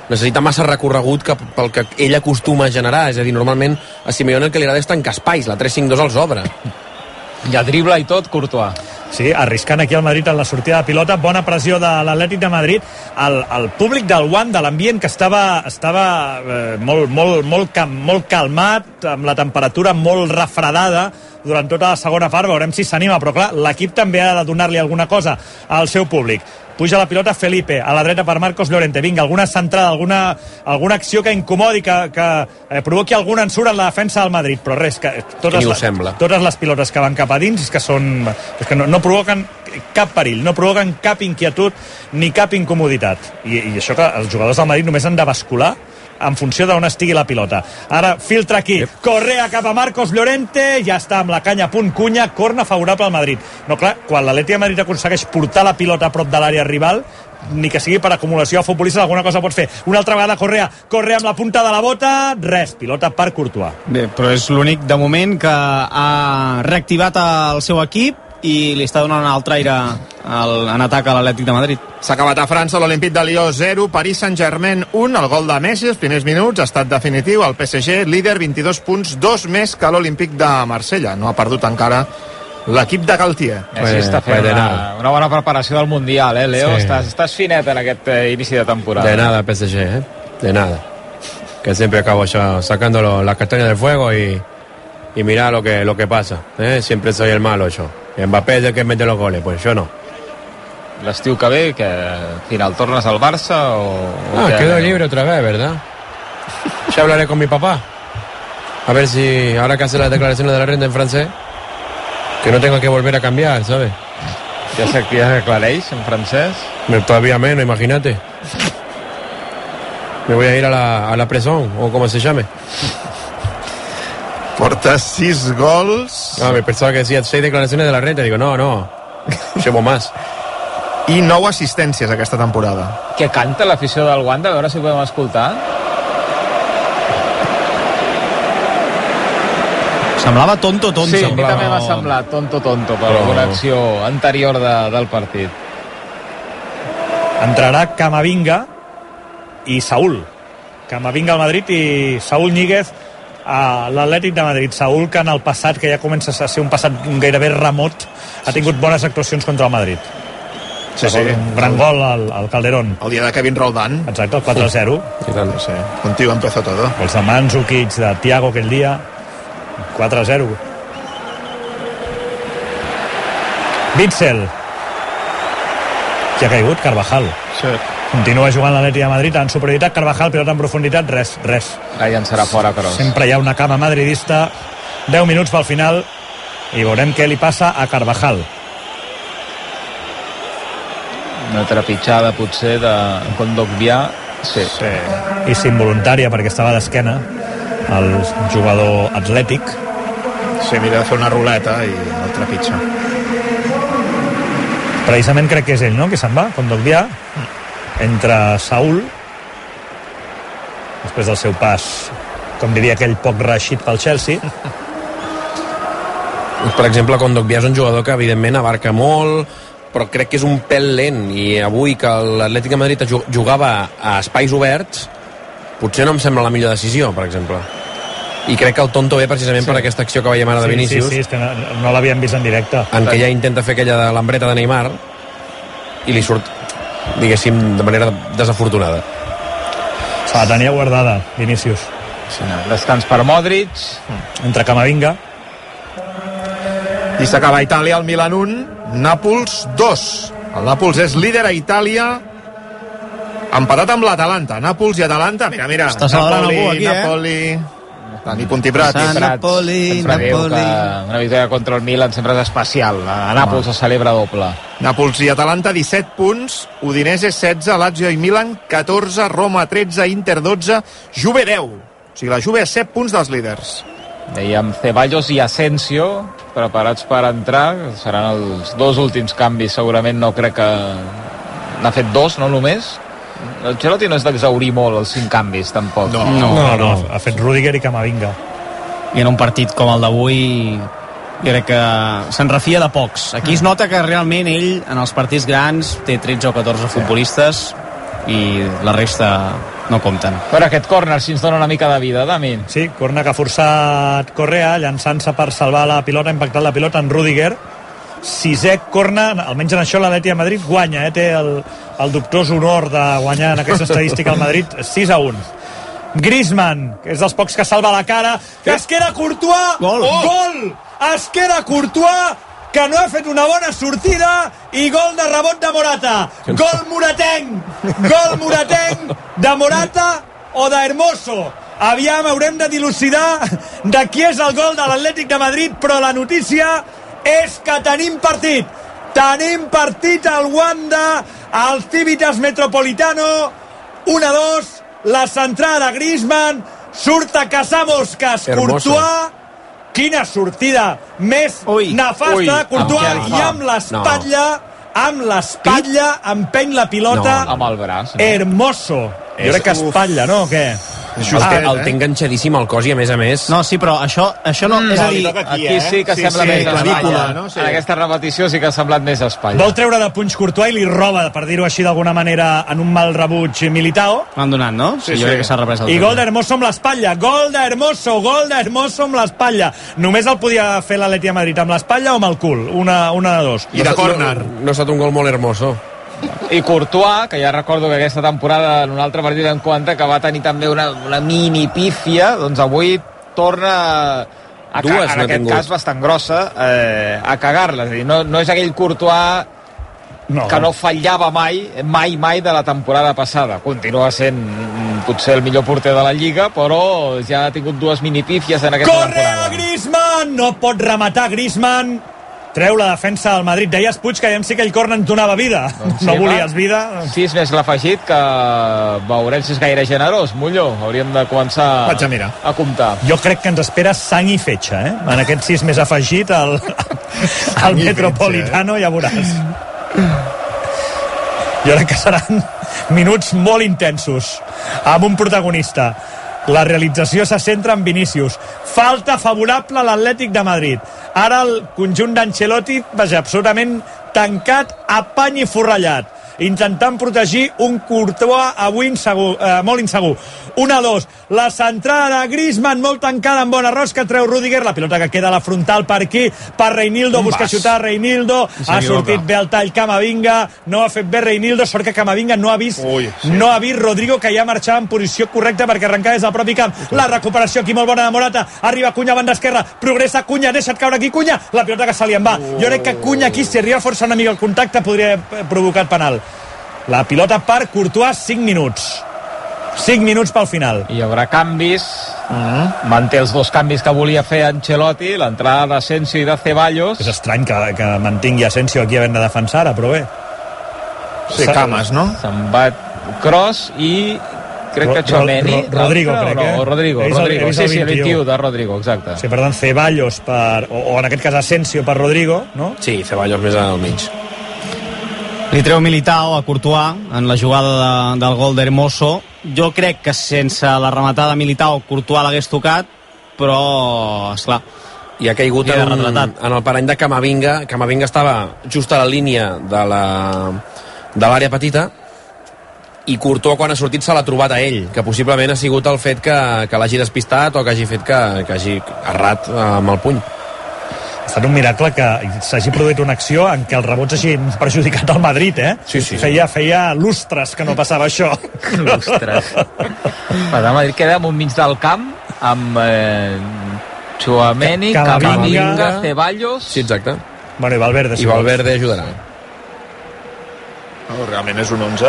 necessita massa recorregut que, pel que ell acostuma a generar, és a dir, normalment a Simeone el que li agrada és tancar espais, la tres cinc dos els obre. Ja dribla i tot, Courtois. Sí, arriscant aquí el Madrid en la sortida de pilota, bona pressió de l'Atlètic de Madrid, el, el públic del Wanda, l'ambient que estava, estava eh, molt, molt, molt, cam, molt calmat, amb la temperatura molt refredada durant tota la segona part, veurem si s'anima, però clar, l'equip també ha de donar-li alguna cosa al seu públic. Puja la pilota Felipe, a la dreta per Marcos Llorente. Vinga, alguna centrada, alguna, alguna acció que incomodi, que, que eh, provoqui algun ensurt en la defensa del Madrid. Però res, que totes, que les, totes les pilotes que van cap a dins és que, són, és que no, no provoquen cap perill, no provoquen cap inquietud ni cap incomoditat. I, i això que els jugadors del Madrid només han de bascular en funció d'on estigui la pilota. Ara filtra aquí, yep. Correa cap a Marcos Llorente, ja està amb la canya a punt Cunya, corna favorable al Madrid. No, clar, quan l'Atlètic de Madrid aconsegueix portar la pilota a prop de l'àrea rival, ni que sigui per acumulació de futbolistes, alguna cosa pot fer. Una altra vegada Correa, Correa amb la punta de la bota, res, pilota per Courtois. Bé, però és l'únic de moment que ha reactivat el seu equip i li està donant un altre aire al, en atac a l'Atlètic de Madrid. S'ha acabat a França l'Olímpic de Lió zero, Paris Saint-Germain un, el gol de Messi els primers minuts ha estat definitiu, el P S G líder vint-i-dos punts, dos més que l'Olímpic de Marsella, no ha perdut encara l'equip de Galtier. Messi està fent una, una bona preparació del Mundial, eh, Leo? Sí. Estàs, estàs finet en aquest eh, inici de temporada. De nada, P S G, eh? De nada. Que siempre acabo ya sacando las castañas del fuego y, y mira lo que, lo que pasa, eh? Siempre soy el malo yo. Mbappé es el que mete los goles, pues yo no. L'estiu que ve, que al final tornes al Barça o... Ah, o quedo libre otra vez, ¿verdad? Ya hablaré con mi papá. A ver si ahora que hace las declaraciones de la renta en francés, que no tenga que volver a cambiar, ¿sabes? Ja sé que ja aclareix en francès. Todavía menos, imagínate. Me voy a ir a la, a la presión, o como se llame. Porta sis gols. No, me pensaba que decía seis declaraciones de la renta. Digo, no, no, llevo más. I nou assistències aquesta temporada. Què canta l'afició del Wanda? A veure si podem escoltar. Semblava tonto, tonto. Sí, semblava... a mi també m'ha semblat tonto, tonto per Però... una acció anterior de, del partit. Entrarà Camavinga i Saúl. Camavinga al Madrid i Saúl Ñíguez a l'Atlètic de Madrid. Saúl, que en el passat, que ja comença a ser un passat gairebé remot, ha tingut bones actuacions contra el Madrid. Sí, sí. Un gran gol al, al Calderón. El dia de Kevin Roldán. Exacte, el quatre a zero. Sí, sí. Contigo empezó todo. Els de Mandzukic, de Thiago aquell dia. quatre a zero. Witzel. Qui ha caigut? Carvajal. Sí. Continua jugant l'Atlètic de Madrid en superioritat. Carvajal, pilota en profunditat, res, res. Gaia en serà fora, però. Sempre hi ha una cama madridista. deu minuts pel final i veurem què li passa a Carvajal. Una trepitjada potser de Kondogbia. Sí. sí. I si involuntària, perquè estava d'esquena el jugador atlètic. Sí, mira de fer una ruleta i el trepitja. Precisament crec que és ell, no?, que se'n va, Kondogbia. Entre Saúl, després del seu pas, com diria aquell, poc reeixit pel Chelsea. Per exemple, Kondogbia és un jugador que evidentment abarca molt, però crec que és un pèl lent, i avui que l'Atlètic de Madrid jugava a espais oberts, potser no em sembla la millor decisió, per exemple. I crec que el tonto ve precisament sí. per aquesta acció que veiem ara de sí, Vinícius. Sí, sí, és que no, no l'havíem vist en directe. En què ja intenta fer aquella de l'ambreta de Neymar i li surt, diguéssim, de manera desafortunada. Se la tenia guardada, Vinícius. Sí, no. Descans per Modric. Entre Camavinga. I s'acaba a Itàlia, el Milan un, Nàpols dos. El Nàpols és líder a Itàlia, empatat amb l'Atalanta. Nàpols i Atalanta, mira, mira. Està celebrant algú aquí, Napoli, eh? Dani Puntiprat. Napoli, Napoli. Una victòria contra el Milan sempre és especial. A Nàpols se celebra doble. Nàpols i Atalanta, disset punts. Udinese, setze. Lazio i Milan, catorze. Roma, tretze. Inter, dotze. Juve, deu. O sigui, la Juve a set punts dels líders. Dèiem Ceballos i Asensio preparats per entrar. Seran els dos últims canvis. Segurament no crec que... N'ha fet dos, no només. El Ancelotti no és d'exaurir molt els cinc canvis, tampoc. No, no, no, no. Ha fet Rüdiger i Camavinga. I en un partit com el d'avui jo crec que se'n refia de pocs. Aquí es nota que realment ell en els partits grans té tretze o catorze futbolistes i la resta no compten. Però aquest córner si ens dona una mica de vida, Dami. Sí, córner que ha forçat Correa, llançant-se per salvar la pilota, ha impactat la pilota en Rüdiger. Sisè córner, almenys en això l'Atleti de Madrid guanya, eh? Té el, el dubtós honor de guanyar en aquesta estadística al Madrid sis a un. Griezmann, que és dels pocs que salva la cara, que es queda Courtois, gol, oh! Gol! Es queda Courtois, que no ha fet una bona sortida, i gol de rebot de Morata. Gol moratenc, gol moratenc de Morata o d'Hermoso. Aviam, haurem de dilucidar de qui és el gol de l'Atlètic de Madrid, però la notícia és que tenim partit. Tenim partit al Wanda, al Civitas Metropolitano, un a dos, la centrada Griezmann, surt a caçar mosques, Courtois, quina sortida més ui, nefasta, ui, Courtois, amb i amb l'espatlla, no. amb l'espatlla, empeny la pilota, no, amb el braç, no. Hermoso. Jo crec que espatlla, no, o què? Això el, té, el té enganxadíssim al cos i a més a més... No, sí, però això, això no... Mm, és a dir, aquí, aquí eh? sí que sí, sembla sí, més espatlla. No? Sí. En aquesta repetició sí que ha semblat més espatlla. Vol treure de punys Courtois i li roba, per dir-ho així d'alguna manera, en un mal rebuig Militao. L'han donat, no? Sí, sí, jo crec que s'ha reprès el I gol d'Hermoso amb l'espatlla. Gol d'Hermoso, gol d'Hermoso amb l'espatlla. Només el podia fer l'Atleti de Madrid amb l'espatlla o amb el cul? Una, una de dos. I de córner. No, no ha estat un gol molt hermoso. I Courtois, que ja recordo que aquesta temporada en un altre partit en compte que va tenir també una, una mini pífia, doncs avui torna a, Dues, en no aquest tingut. cas bastant grossa eh, a cagar-la, és a dir, no, no és aquell Courtois no. que no fallava mai, mai, mai de la temporada passada. Continua sent potser el millor porter de la Lliga, però ja ha tingut dues mini pífies en aquesta Corre temporada. Corre Griezmann! No pot rematar Griezmann. Treu la defensa del Madrid. Deies, Puig, que ja sí que aquell córner ens donava vida. Doncs no sí, volies va. vida. Sis més l'afegit, que veurem si és gaire generós. Mullo, hauríem de començar Vaig a, mirar. a comptar. Jo crec que ens espera sang i fetge, eh? En aquest sis més afegit al, al Metropolitano, fetge, eh? Ja veuràs. Jo crec que seran minuts molt intensos, amb un protagonista. La realització se centra en Vinícius. Falta favorable a l'Atlètic de Madrid. Ara el conjunt d'Ancelotti, vaja, absolutament tancat a pany i forrellat, intentant protegir un Courtois avui insegur, eh, molt insegur. un a dos. La centrada de Griezmann molt tancada amb bona rosca, treu Rüdiger, la pilota que queda a la frontal per aquí, per Reinildo, un busca xutar Reinildo, ha sortit bé el tall Camavinga, no ha fet bé Reinildo, sort que Camavinga no ha vist Ui, sí. no ha vist Rodrigo, que ja marxava en posició correcta perquè arrencava des del propi camp. La recuperació aquí molt bona de Morata, arriba Cunha, banda esquerra, progressa Cunha, deixa't caure aquí Cunha, la pilota que se li en va. Jo crec que Cunha aquí, si arriba força una mica el contacte, podria haver provocat penal. La pilota per Courtois, cinc minuts. cinc minuts pel final. Hi haurà canvis. Uh-huh. Manté els dos canvis que volia fer Ancelotti, l'entrada d'Asensio i de Ceballos. És estrany que, que mantingui Asensio aquí havent de defensar ara, però bé. Sí, Cames, no? Se'n va Kroos i crec que Tchouaméni. Ro, Ro, Rodrigo, crec, eh? O Rodrigo, el, Rodrigo. Sí, sí, el vint i u de Rodrigo, exacte. Sí, per tant, Ceballos per, o, o en aquest cas Asensio per Rodrigo, no? Sí, Ceballos més al mig. Li treu Militao a Courtois en la jugada de, del gol d'Hermoso. Jo crec que sense la rematada Militao Courtois l'hagués tocat, però, esclar, i ha caigut en, en el parany de Camavinga. Camavinga estava just a la línia de la de l'àrea petita i Courtois, quan ha sortit, se l'ha trobat a ell, que possiblement ha sigut el fet que, que l'hagi despistat o que hagi fet que, que hagi errat amb el puny. Ha estat un miracle que s'hagi produït una acció en què els rebots hagin perjudicat el Madrid, eh? Sí, sí. Feia, feia lustres que no passava això. Lustres. El Madrid queda en un mig del camp amb eh, Tchouaméni, Camavinga, Ceballos... Sí, exacte. Bueno, i Valverde. I Valverde ajudarà. No, realment és un onze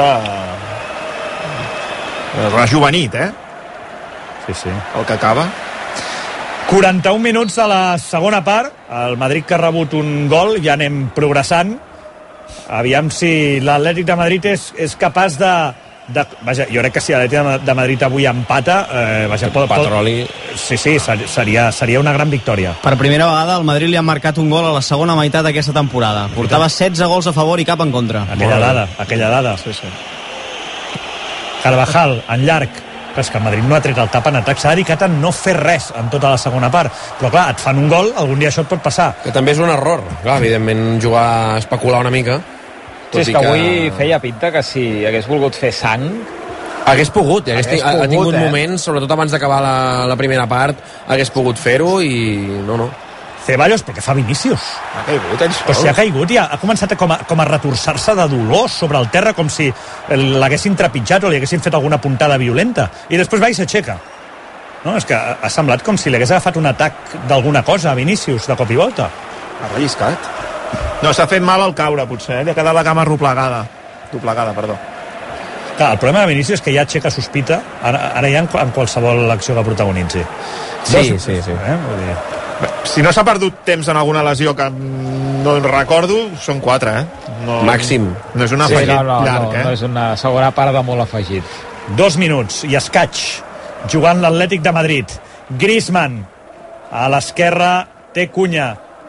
rejuvenit, eh? Sí, sí. El que acaba. quaranta-un minuts de la segona part, el Madrid que ha rebut un gol, ja anem progressant. Aviam si l'Atlètic de Madrid és, és capaç de, de... Vaja, jo crec que si l'Atlètic de Madrid avui empata, eh, vaja, pot, pot, sí, sí, seria, seria una gran victòria. Per primera vegada al Madrid li han marcat un gol a la segona meitat d'aquesta temporada. Portava setze gols a favor i cap en contra. Aquella dada, aquella dada. Sí, sí. Carvajal, en llarg. És que el Madrid no ha tret el tap en atac, s'ha dedicat a no fer res en tota la segona part, però clar, et fan un gol, algun dia això et pot passar. Que també és un error, clar, evidentment jugar, especular una mica. Sí, és que, que avui feia pinta que si hagués volgut fer sang Hagués pogut, hagués, Hagués ha, ha pogut, tingut eh? moments, sobretot abans d'acabar la, la primera part, hagués pogut fer-ho i no, no. Ceballos, però què fa Vinícius? Ha caigut ell sol. Però si ha caigut i ha, ha començat a, com, a, com a retorçar-se de dolor sobre el terra, com si l'haguessin trepitjat o li haguessin fet alguna puntada violenta. I després va i s'aixeca. No, és que ha, ha semblat com si li hagués agafat un atac d'alguna cosa a Vinícius, de cop i volta. Ha relliscat. No, s'ha fet mal al caure, potser, eh? Li ha quedat la cama replegada. Doblegada, perdó. Clar, el problema de Vinícius és que ja aixeca sospita, ara, ara ja en, en qualsevol acció que protagonitzi. Sí, Dos, sí, sí. Eh? Vull dir... Bé, si no s'ha perdut temps en alguna lesió que no recordo, són quatre, eh? No, Màxim. No és un Sí, afegit no, no, llarg, no, eh? no és una segona part de molt afegit. Dos minuts i escaig jugant l'Atlètic de Madrid. Griezmann a l'esquerra té Cunha.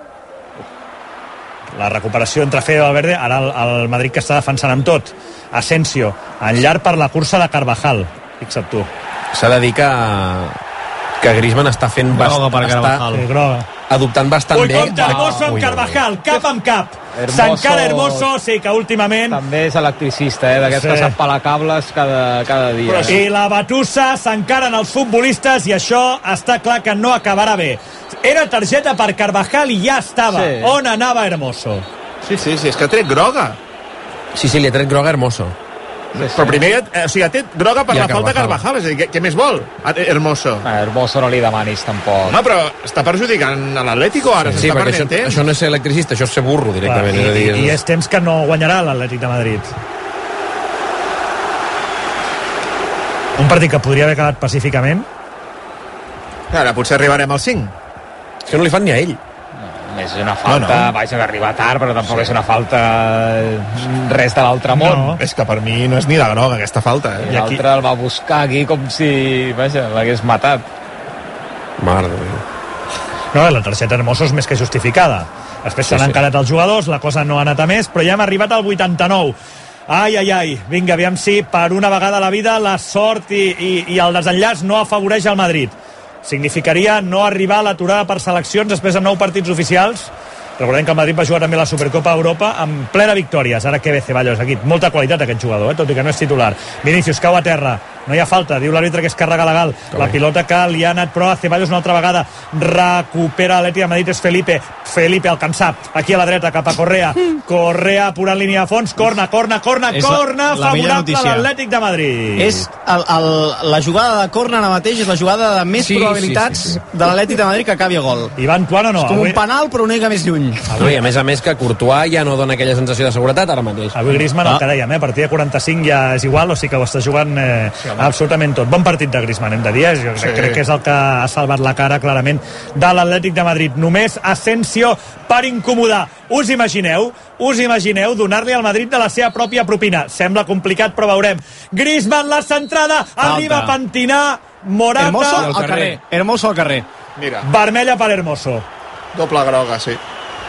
La recuperació entre Fede i Valverde, ara el, el Madrid que està defensant amb tot. Asensio, en llarg per la cursa de Carvajal. Fixa't tu. S'ha de dir que que Griezmann està fent Groga per està Carvajal. Sí, groga. adoptant bastant Ui, bé. compte, Hermoso amb Ui, Carvajal, cap amb cap. Hermoso- S'encara Hermoso, sí, que últimament... També és electricista, eh? D'aquests Sí. que s'empala cables cada, cada dia. Però sí, la batussa s'encaren els futbolistes i això està clar que no acabarà bé. Era targeta per Carvajal i ja estava. Sí. On anava Hermoso? Sí, sí, sí, és que ha tret groga. Sí, sí, li ha tret groga Hermoso. Però primer, eh, o sigui, ha tret groga per I a la falta de Carvajal. Carvajal. És a dir, què, què més vol? A- Hermoso. A Hermoso no li demanis tampoc. No, però està perjudicant a l'Atlético ara, Sí, s'està perquè això, perdent temps. això no és ser electricista, això és ser burro directament. Clar, és a i, dir, i, I és temps que no guanyarà l'Atlètic de Madrid. Un partit que podria haver acabat pacíficament. Ara, potser arribarem al cinc. és que no li fan ni a ell. És una falta, No, no. vaja, d'arribar tard, però tampoc sí. és una falta res de l'altre món. No. És que per mi no és ni de groga aquesta falta. I Eh? I aquí- l'altre el va buscar aquí com si, vaja, l'hagués matat. Mare de Déu. No, la targeta Hermoso és més que justificada. Després s'han Sí, sí. encarat els jugadors, la cosa no ha anat a més, però ja hem arribat al vuitanta-nou. Ai, ai, ai, vinga, aviam si per una vegada a la vida la sort i, i, i el desenllaç no afavoreix el Madrid. Significaria no arribar a l'aturada per seleccions després de nou partits oficials. Recordem que el Madrid va jugar també la Supercopa Europa amb plena victòries. Ara que ve Ceballos aquí. Molta qualitat aquest jugador, eh? Tot i que no és titular. Vinícius cau a terra. No hi ha falta. Diu l'àrbitre que és càrrega legal. La pilota que li ha anat però a Ceballos una altra vegada. Recupera l'Atlètic de Madrid. És Felipe. Felipe alcançat. Aquí a la dreta cap a Correa. Correa apurant línia de fons. Corna, corna, corna, És la- corna. la millor Favorable a notícia. l'Atlètic de Madrid. És el, el, la jugada de córner ara mateix és la jugada de més Sí, probabilitats sí, sí, de l'Atlètic de Madrid que acabi a gol. Ivan Tuano no. És com Avui, un penal però una mica més lluny. No, i a més a més que Courtois ja no dona aquella sensació de seguretat ara mateix. avui Griezmann, el Ah. que dèiem, eh? a partir de quaranta-cinc ja és igual, o sigui que ho està jugant eh, absolutament tot. Bon partit de Griezmann, hem de dir, eh? Jo Sí. crec que és el que ha salvat la cara clarament de l'Atlètic de Madrid. Només Asensio per incomodar. Us imagineu? Us imagineu donar-li al Madrid de la seva pròpia propina? Sembla complicat, però veurem. Griezmann, la centrada, arriba a pentinar, Morata, Hermoso al al carrer. carrer. Hermoso al carrer. Mira, vermella per Hermoso. doble groga, sí.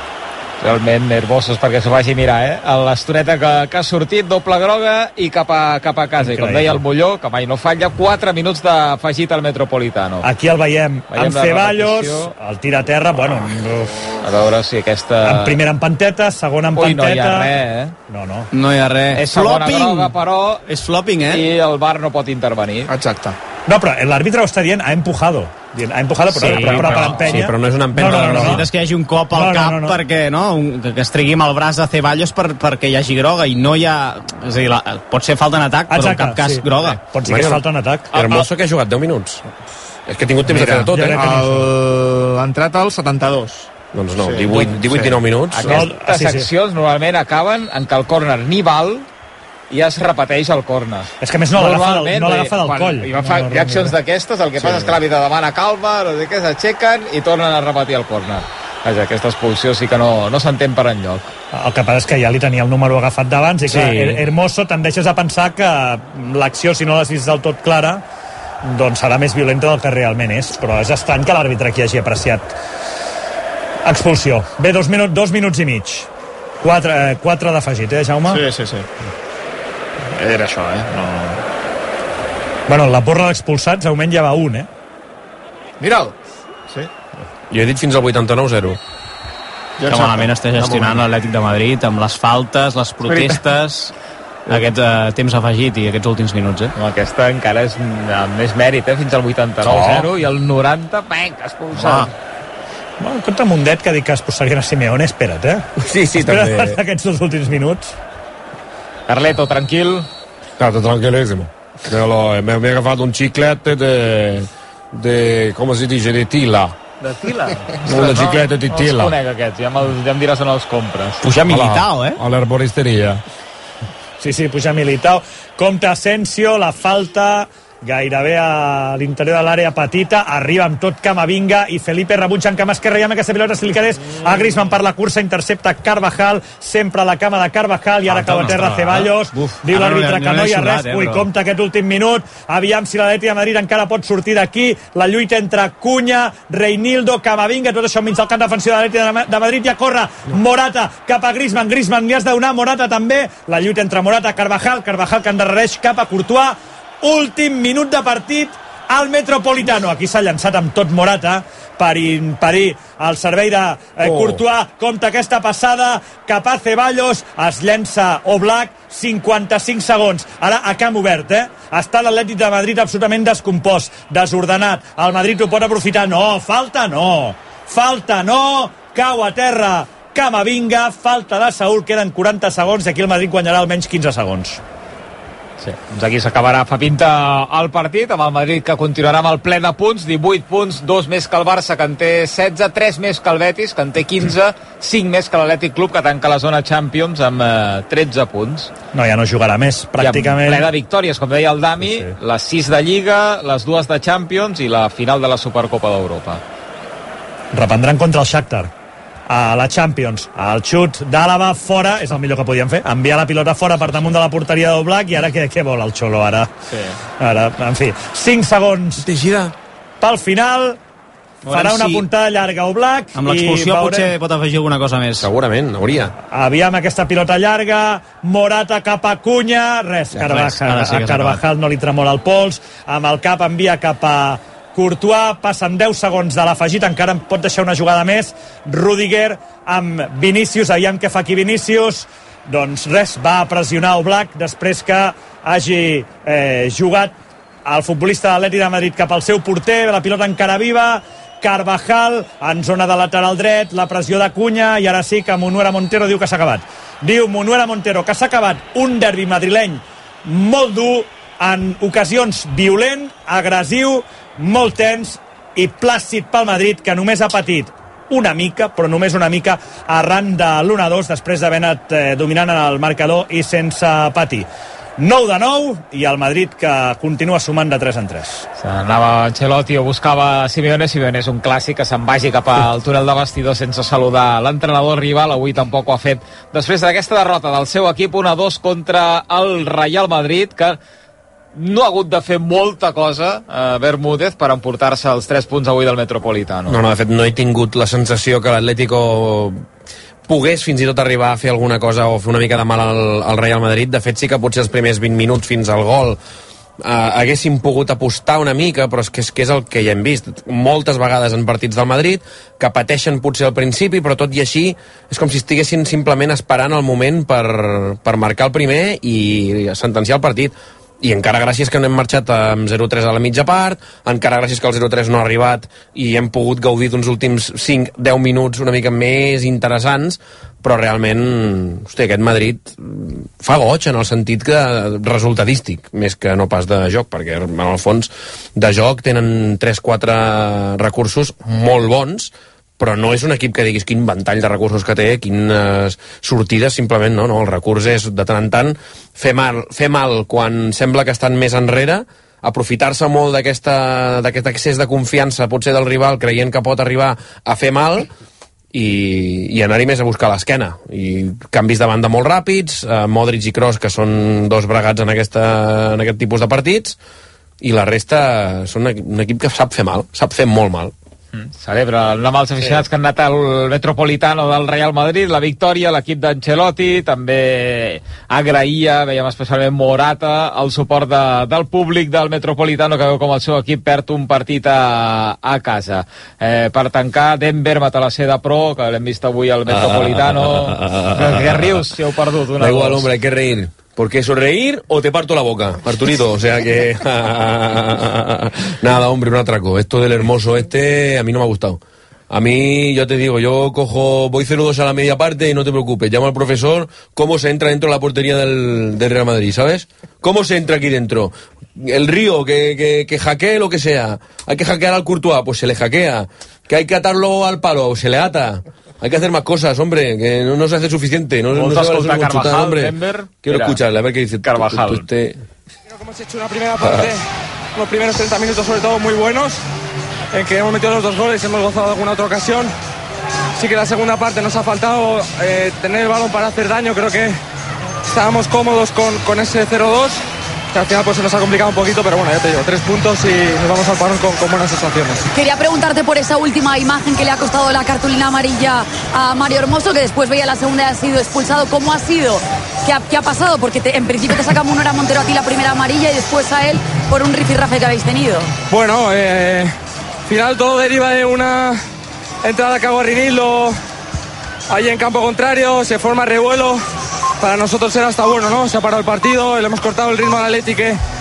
Realment nervosos perquè s'ho vagi mirar, eh? A l'estoneta que, que ha sortit, doble groga i cap a, cap a casa. I com Increïble. deia el Molló, que mai no falla, quatre minuts d'afegit al Metropolitano. Aquí el veiem, Veiem amb la Ceballos, repetició. el tira a terra, bueno, uf, A veure si aquesta... en primera en panteta, segona en Ui, no hi panteta... ha res, eh? No, no. No hi ha res. És segona groga, però... És flopping, eh? I el V A R no pot intervenir. Exacte. No, però l'àrbitre ho està dient, ha empujado. Dient, ha empujado, però, Sí, però, però, per però- empènyer... sí, però no és una empenta No, no, de no, La no, veritat és que hi hagi un cop al No, no, cap no, no. perquè no, un, que, que es trigui amb el braç de Ceballos per, perquè hi hagi groga i no hi ha... És a dir, la, pot ser falta en atac, però en Exacte, cap cas sí. groga. Pot ser que és falta en atac. Hermoso que ha jugat deu minuts. És que ha tingut temps Mira, de fer de tot, jo eh? crec que El... Ha entrat al setanta-dos. Doncs no, Sí. divuit, divuit Sí. dinou minuts. Aquest- Aquestes Ah, sí, sí. seccions normalment acaben en que el córner ni val i ja es repeteix el córner. És que a més no l'agafa del, Normalment, no l'agafa del quan coll. Hi va fa, no, no, hi ha accions d'aquestes, el que passa és que l'àrbitre demana calma, no sé què, s'aixequen i tornen a repetir el córner. Vaja, aquesta expulsió sí que no, no s'entén per enlloc. El que passa és que ja li tenia el número agafat d'abans i clar, Sí. sí. Hermoso tendeixes a pensar que l'acció, si no l'has vist del tot clara, doncs serà més violenta del que realment és, però és estrany que l'àrbitre aquí hagi apreciat expulsió. Bé, dos, minuts, dos minuts i mig. Quatre, eh, quatre d'afegit, eh, Jaume? Sí, sí, sí. Era això, eh? No... Bueno, la porra d'expulsats augment ja va un, eh? Mira'l. Sí. Jo he dit fins al vuitanta-nou zero. Ja Que malament està gestionant l'Atlètic de Madrid amb les faltes, les protestes... aquest uh, temps afegit i aquests últims minuts, eh? No, aquesta encara és amb més mèrit, eh? Fins al vuitanta-nou zero oh. i el noranta, venga, expulsat. Bueno, contra Mundet, que ha dit que es posarien a Simeone, espera't, eh? Sí, sí, espera't també. Espera't aquests dos últims minuts. Carleto, tranquil. Stato tranquillissimo. Me, me, mi ha fatto un ciclette de, de, come si dice, de tila. De tila? Una cicletta di tila. No els conec aquests, ja, ja em diràs on els compres. Puja Militao, eh? A l'herboristeria. Sí, sí, puja Militao. Compte Asensio, la falta gairebé a l'interior de l'àrea petita, arriba amb tot Camavinga i Felipe rebutja en cama esquerra i amb aquesta pilota si li quedés a Griezmann per la cursa, intercepta Carvajal, sempre a la cama de Carvajal i ara cau a terra Ceballos. Uf, diu l'àrbitre que no hi ha res, ui, compta aquest últim minut, aviam si l'Atleti de Madrid encara pot sortir d'aquí, la lluita entre Cunha, Reinildo, Camavinga, tot això enmig del camp defensiu de l'Atleti de Madrid, ja corre Morata cap a Griezmann, Griezmann li has de donar, Morata també, la lluita entre Morata, Carvajal, Carvajal que endarrereix cap a Courtois. Últim minut de partit al Metropolitano. Aquí s'ha llançat amb tot Morata per impedir el servei de eh, Courtois. Compte aquesta passada cap a Ceballos, es llença Oblak, cinquanta-cinc segons. Ara a camp obert, eh? Està l'Atlètic de Madrid absolutament descompost, desordenat. El Madrid ho pot aprofitar. No, falta no. Falta no. Cau a terra Camavinga, falta de Saúl, queden quaranta segons i aquí el Madrid guanyarà almenys quinze segons. Sí, doncs aquí s'acabarà, fa pinta el partit, amb el Madrid que continuarà amb el ple de punts, divuit punts, dos més que el Barça, que en té setze, tres més que el Betis, que en té quinze, cinc més que l'Atlètic Club, que tanca la zona Champions amb eh, tretze punts. No, ja no jugarà més, pràcticament. I amb ple de victòries, com deia el Dami, sí, sí. Les sis de Lliga, les dues de Champions i la final de la Supercopa d'Europa. Reprendran contra el Shakhtar a la Champions, el xut d'Àlava fora, és el millor que podien fer, enviar la pilota fora per damunt de la porteria d'Oblak i ara què, què vol el Xolo ara? Sí. Ara, en fi, cinc segons Teixida pel final, farà una si... puntada llarga Oblak. Amb l'expulsió veure... potser pot afegir alguna cosa més. Segurament, hauria. Aviam aquesta pilota llarga, Morata cap a Cunha, res, ja, Carvajal, res. Sí a Carvajal no li tremola el pols, amb el cap envia cap a Courtois, passen deu segons de l'afegit, encara en pot deixar una jugada més. Rudiger amb Vinícius, aviam què fa aquí Vinícius. Doncs res, va a pressionar Oblak després que hagi eh, jugat el futbolista de l'Atlètic de Madrid cap al seu porter, la pilota encara viva. Carvajal en zona de lateral dret, la pressió de Cunha i ara sí que Munuera Montero diu que s'ha acabat. Diu Munuera Montero que s'ha acabat un derbi madrileny molt dur, en ocasions violent, agressiu, molt tens i plàcid pel Madrid, que només ha patit una mica, però només una mica arran de l'u a dos després d'haver anat eh, dominant en el marcador i sense patir. nou de nou i el Madrid que continua sumant de tres en tres. Anava Ancelotti o buscava Simeone. Simeone és un clàssic que se'n vagi cap al túnel de vestidors sense saludar l'entrenador rival. Avui tampoc ho ha fet després d'aquesta derrota del seu equip un a dos contra el Real Madrid, que no ha hagut de fer molta cosa a Bermúdez per emportar-se els tres punts avui del Metropolitano. No, no, de fet no he tingut la sensació que l'Atlético pogués fins i tot arribar a fer alguna cosa o fer una mica de mal al, al Real Madrid. De fet sí que potser els primers vint minuts fins al gol eh, haguéssim pogut apostar una mica, però és que, és que és el que ja hem vist moltes vegades en partits del Madrid, que pateixen potser al principi, però tot i així és com si estiguessin simplement esperant el moment per, per marcar el primer i sentenciar el partit. I encara gràcies que no hem marxat amb zero tres a la mitja part, encara gràcies que el zero tres no ha arribat i hem pogut gaudir d'uns últims cinc a deu minuts una mica més interessants, però realment, hosti, aquest Madrid fa goig en el sentit que resultadístic, més que no pas de joc, perquè en el fons de joc tenen tres quatre recursos molt bons, però no és un equip que diguis quin ventall de recursos que té, quines sortides, simplement no, no, el recurs és de tant en tant fer mal, fer mal quan sembla que estan més enrere, aprofitar-se molt d'aquest excés de confiança potser del rival, creient que pot arribar a fer mal i, i anar-hi més a buscar l'esquena, i canvis de banda molt ràpids, eh, Modric i Kroos que són dos bregats en, aquesta, en aquest tipus de partits, i la resta són un equip que sap fer mal, sap fer molt mal. Mm, celebra amb els aficionats sí. que han anat al Metropolitano del Real Madrid la victòria, l'equip d'Ancelotti també agraïa, veiem especialment Morata, el suport de, del públic del Metropolitano, que veu com el seu equip perd un partit a, a casa. Eh, per tancar, Denver Matalaseda Pro, que l'hem vist avui al Metropolitano. Ah, ah, ah, ah, ah. Què rius si heu perdut una da igual, hombre, hay que reír. Porque sonreír o te parto la boca, Arturito, o sea que... Nada, hombre, un atraco. Esto del hermoso este a mí no me ha gustado. A mí, yo te digo, yo cojo, voy cero dos a la media parte y no te preocupes, llamo al profesor cómo se entra dentro de la portería del, del Real Madrid, ¿sabes? ¿Cómo se entra aquí dentro? El Río, que, que, que hackee lo que sea. Hay que hackear al Courtois, pues se le hackea. Que hay que atarlo al palo, se le ata. Hay que hacer más cosas, hombre, que no, no se hace suficiente. No, no se vale solo Carvajal, chutar, hombre. Denver. Quiero Mira, escucharle, a ver qué dice Carvajal. Tú, tú, usted... Creo que hemos hecho una primera parte, los primeros treinta minutos sobre todo muy buenos, en que hemos metido los dos goles, hemos gozado de alguna otra ocasión. Sí que la segunda parte nos ha faltado eh, tener el balón para hacer daño. Creo que estábamos cómodos con, con ese cero dos, que al final pues se nos ha complicado un poquito, pero bueno, ya te digo, tres puntos y nos vamos al parón con, con buenas sensaciones. Quería preguntarte por esa última imagen que le ha costado la cartulina amarilla a Mario Hermoso, que después veía la segunda y ha sido expulsado. ¿Cómo ha sido? ¿Qué ha, qué ha pasado? Porque te, en principio te saca Munera Montero a ti la primera amarilla y después a él por un rifirrafe que habéis tenido. Bueno, eh, al final todo deriva de una entrada que hago a Rinildo ahí en campo contrario, se forma revuelo. Para nosotros era hasta bueno, ¿no? Se ha parado el partido, le hemos cortado el ritmo al Atleti que,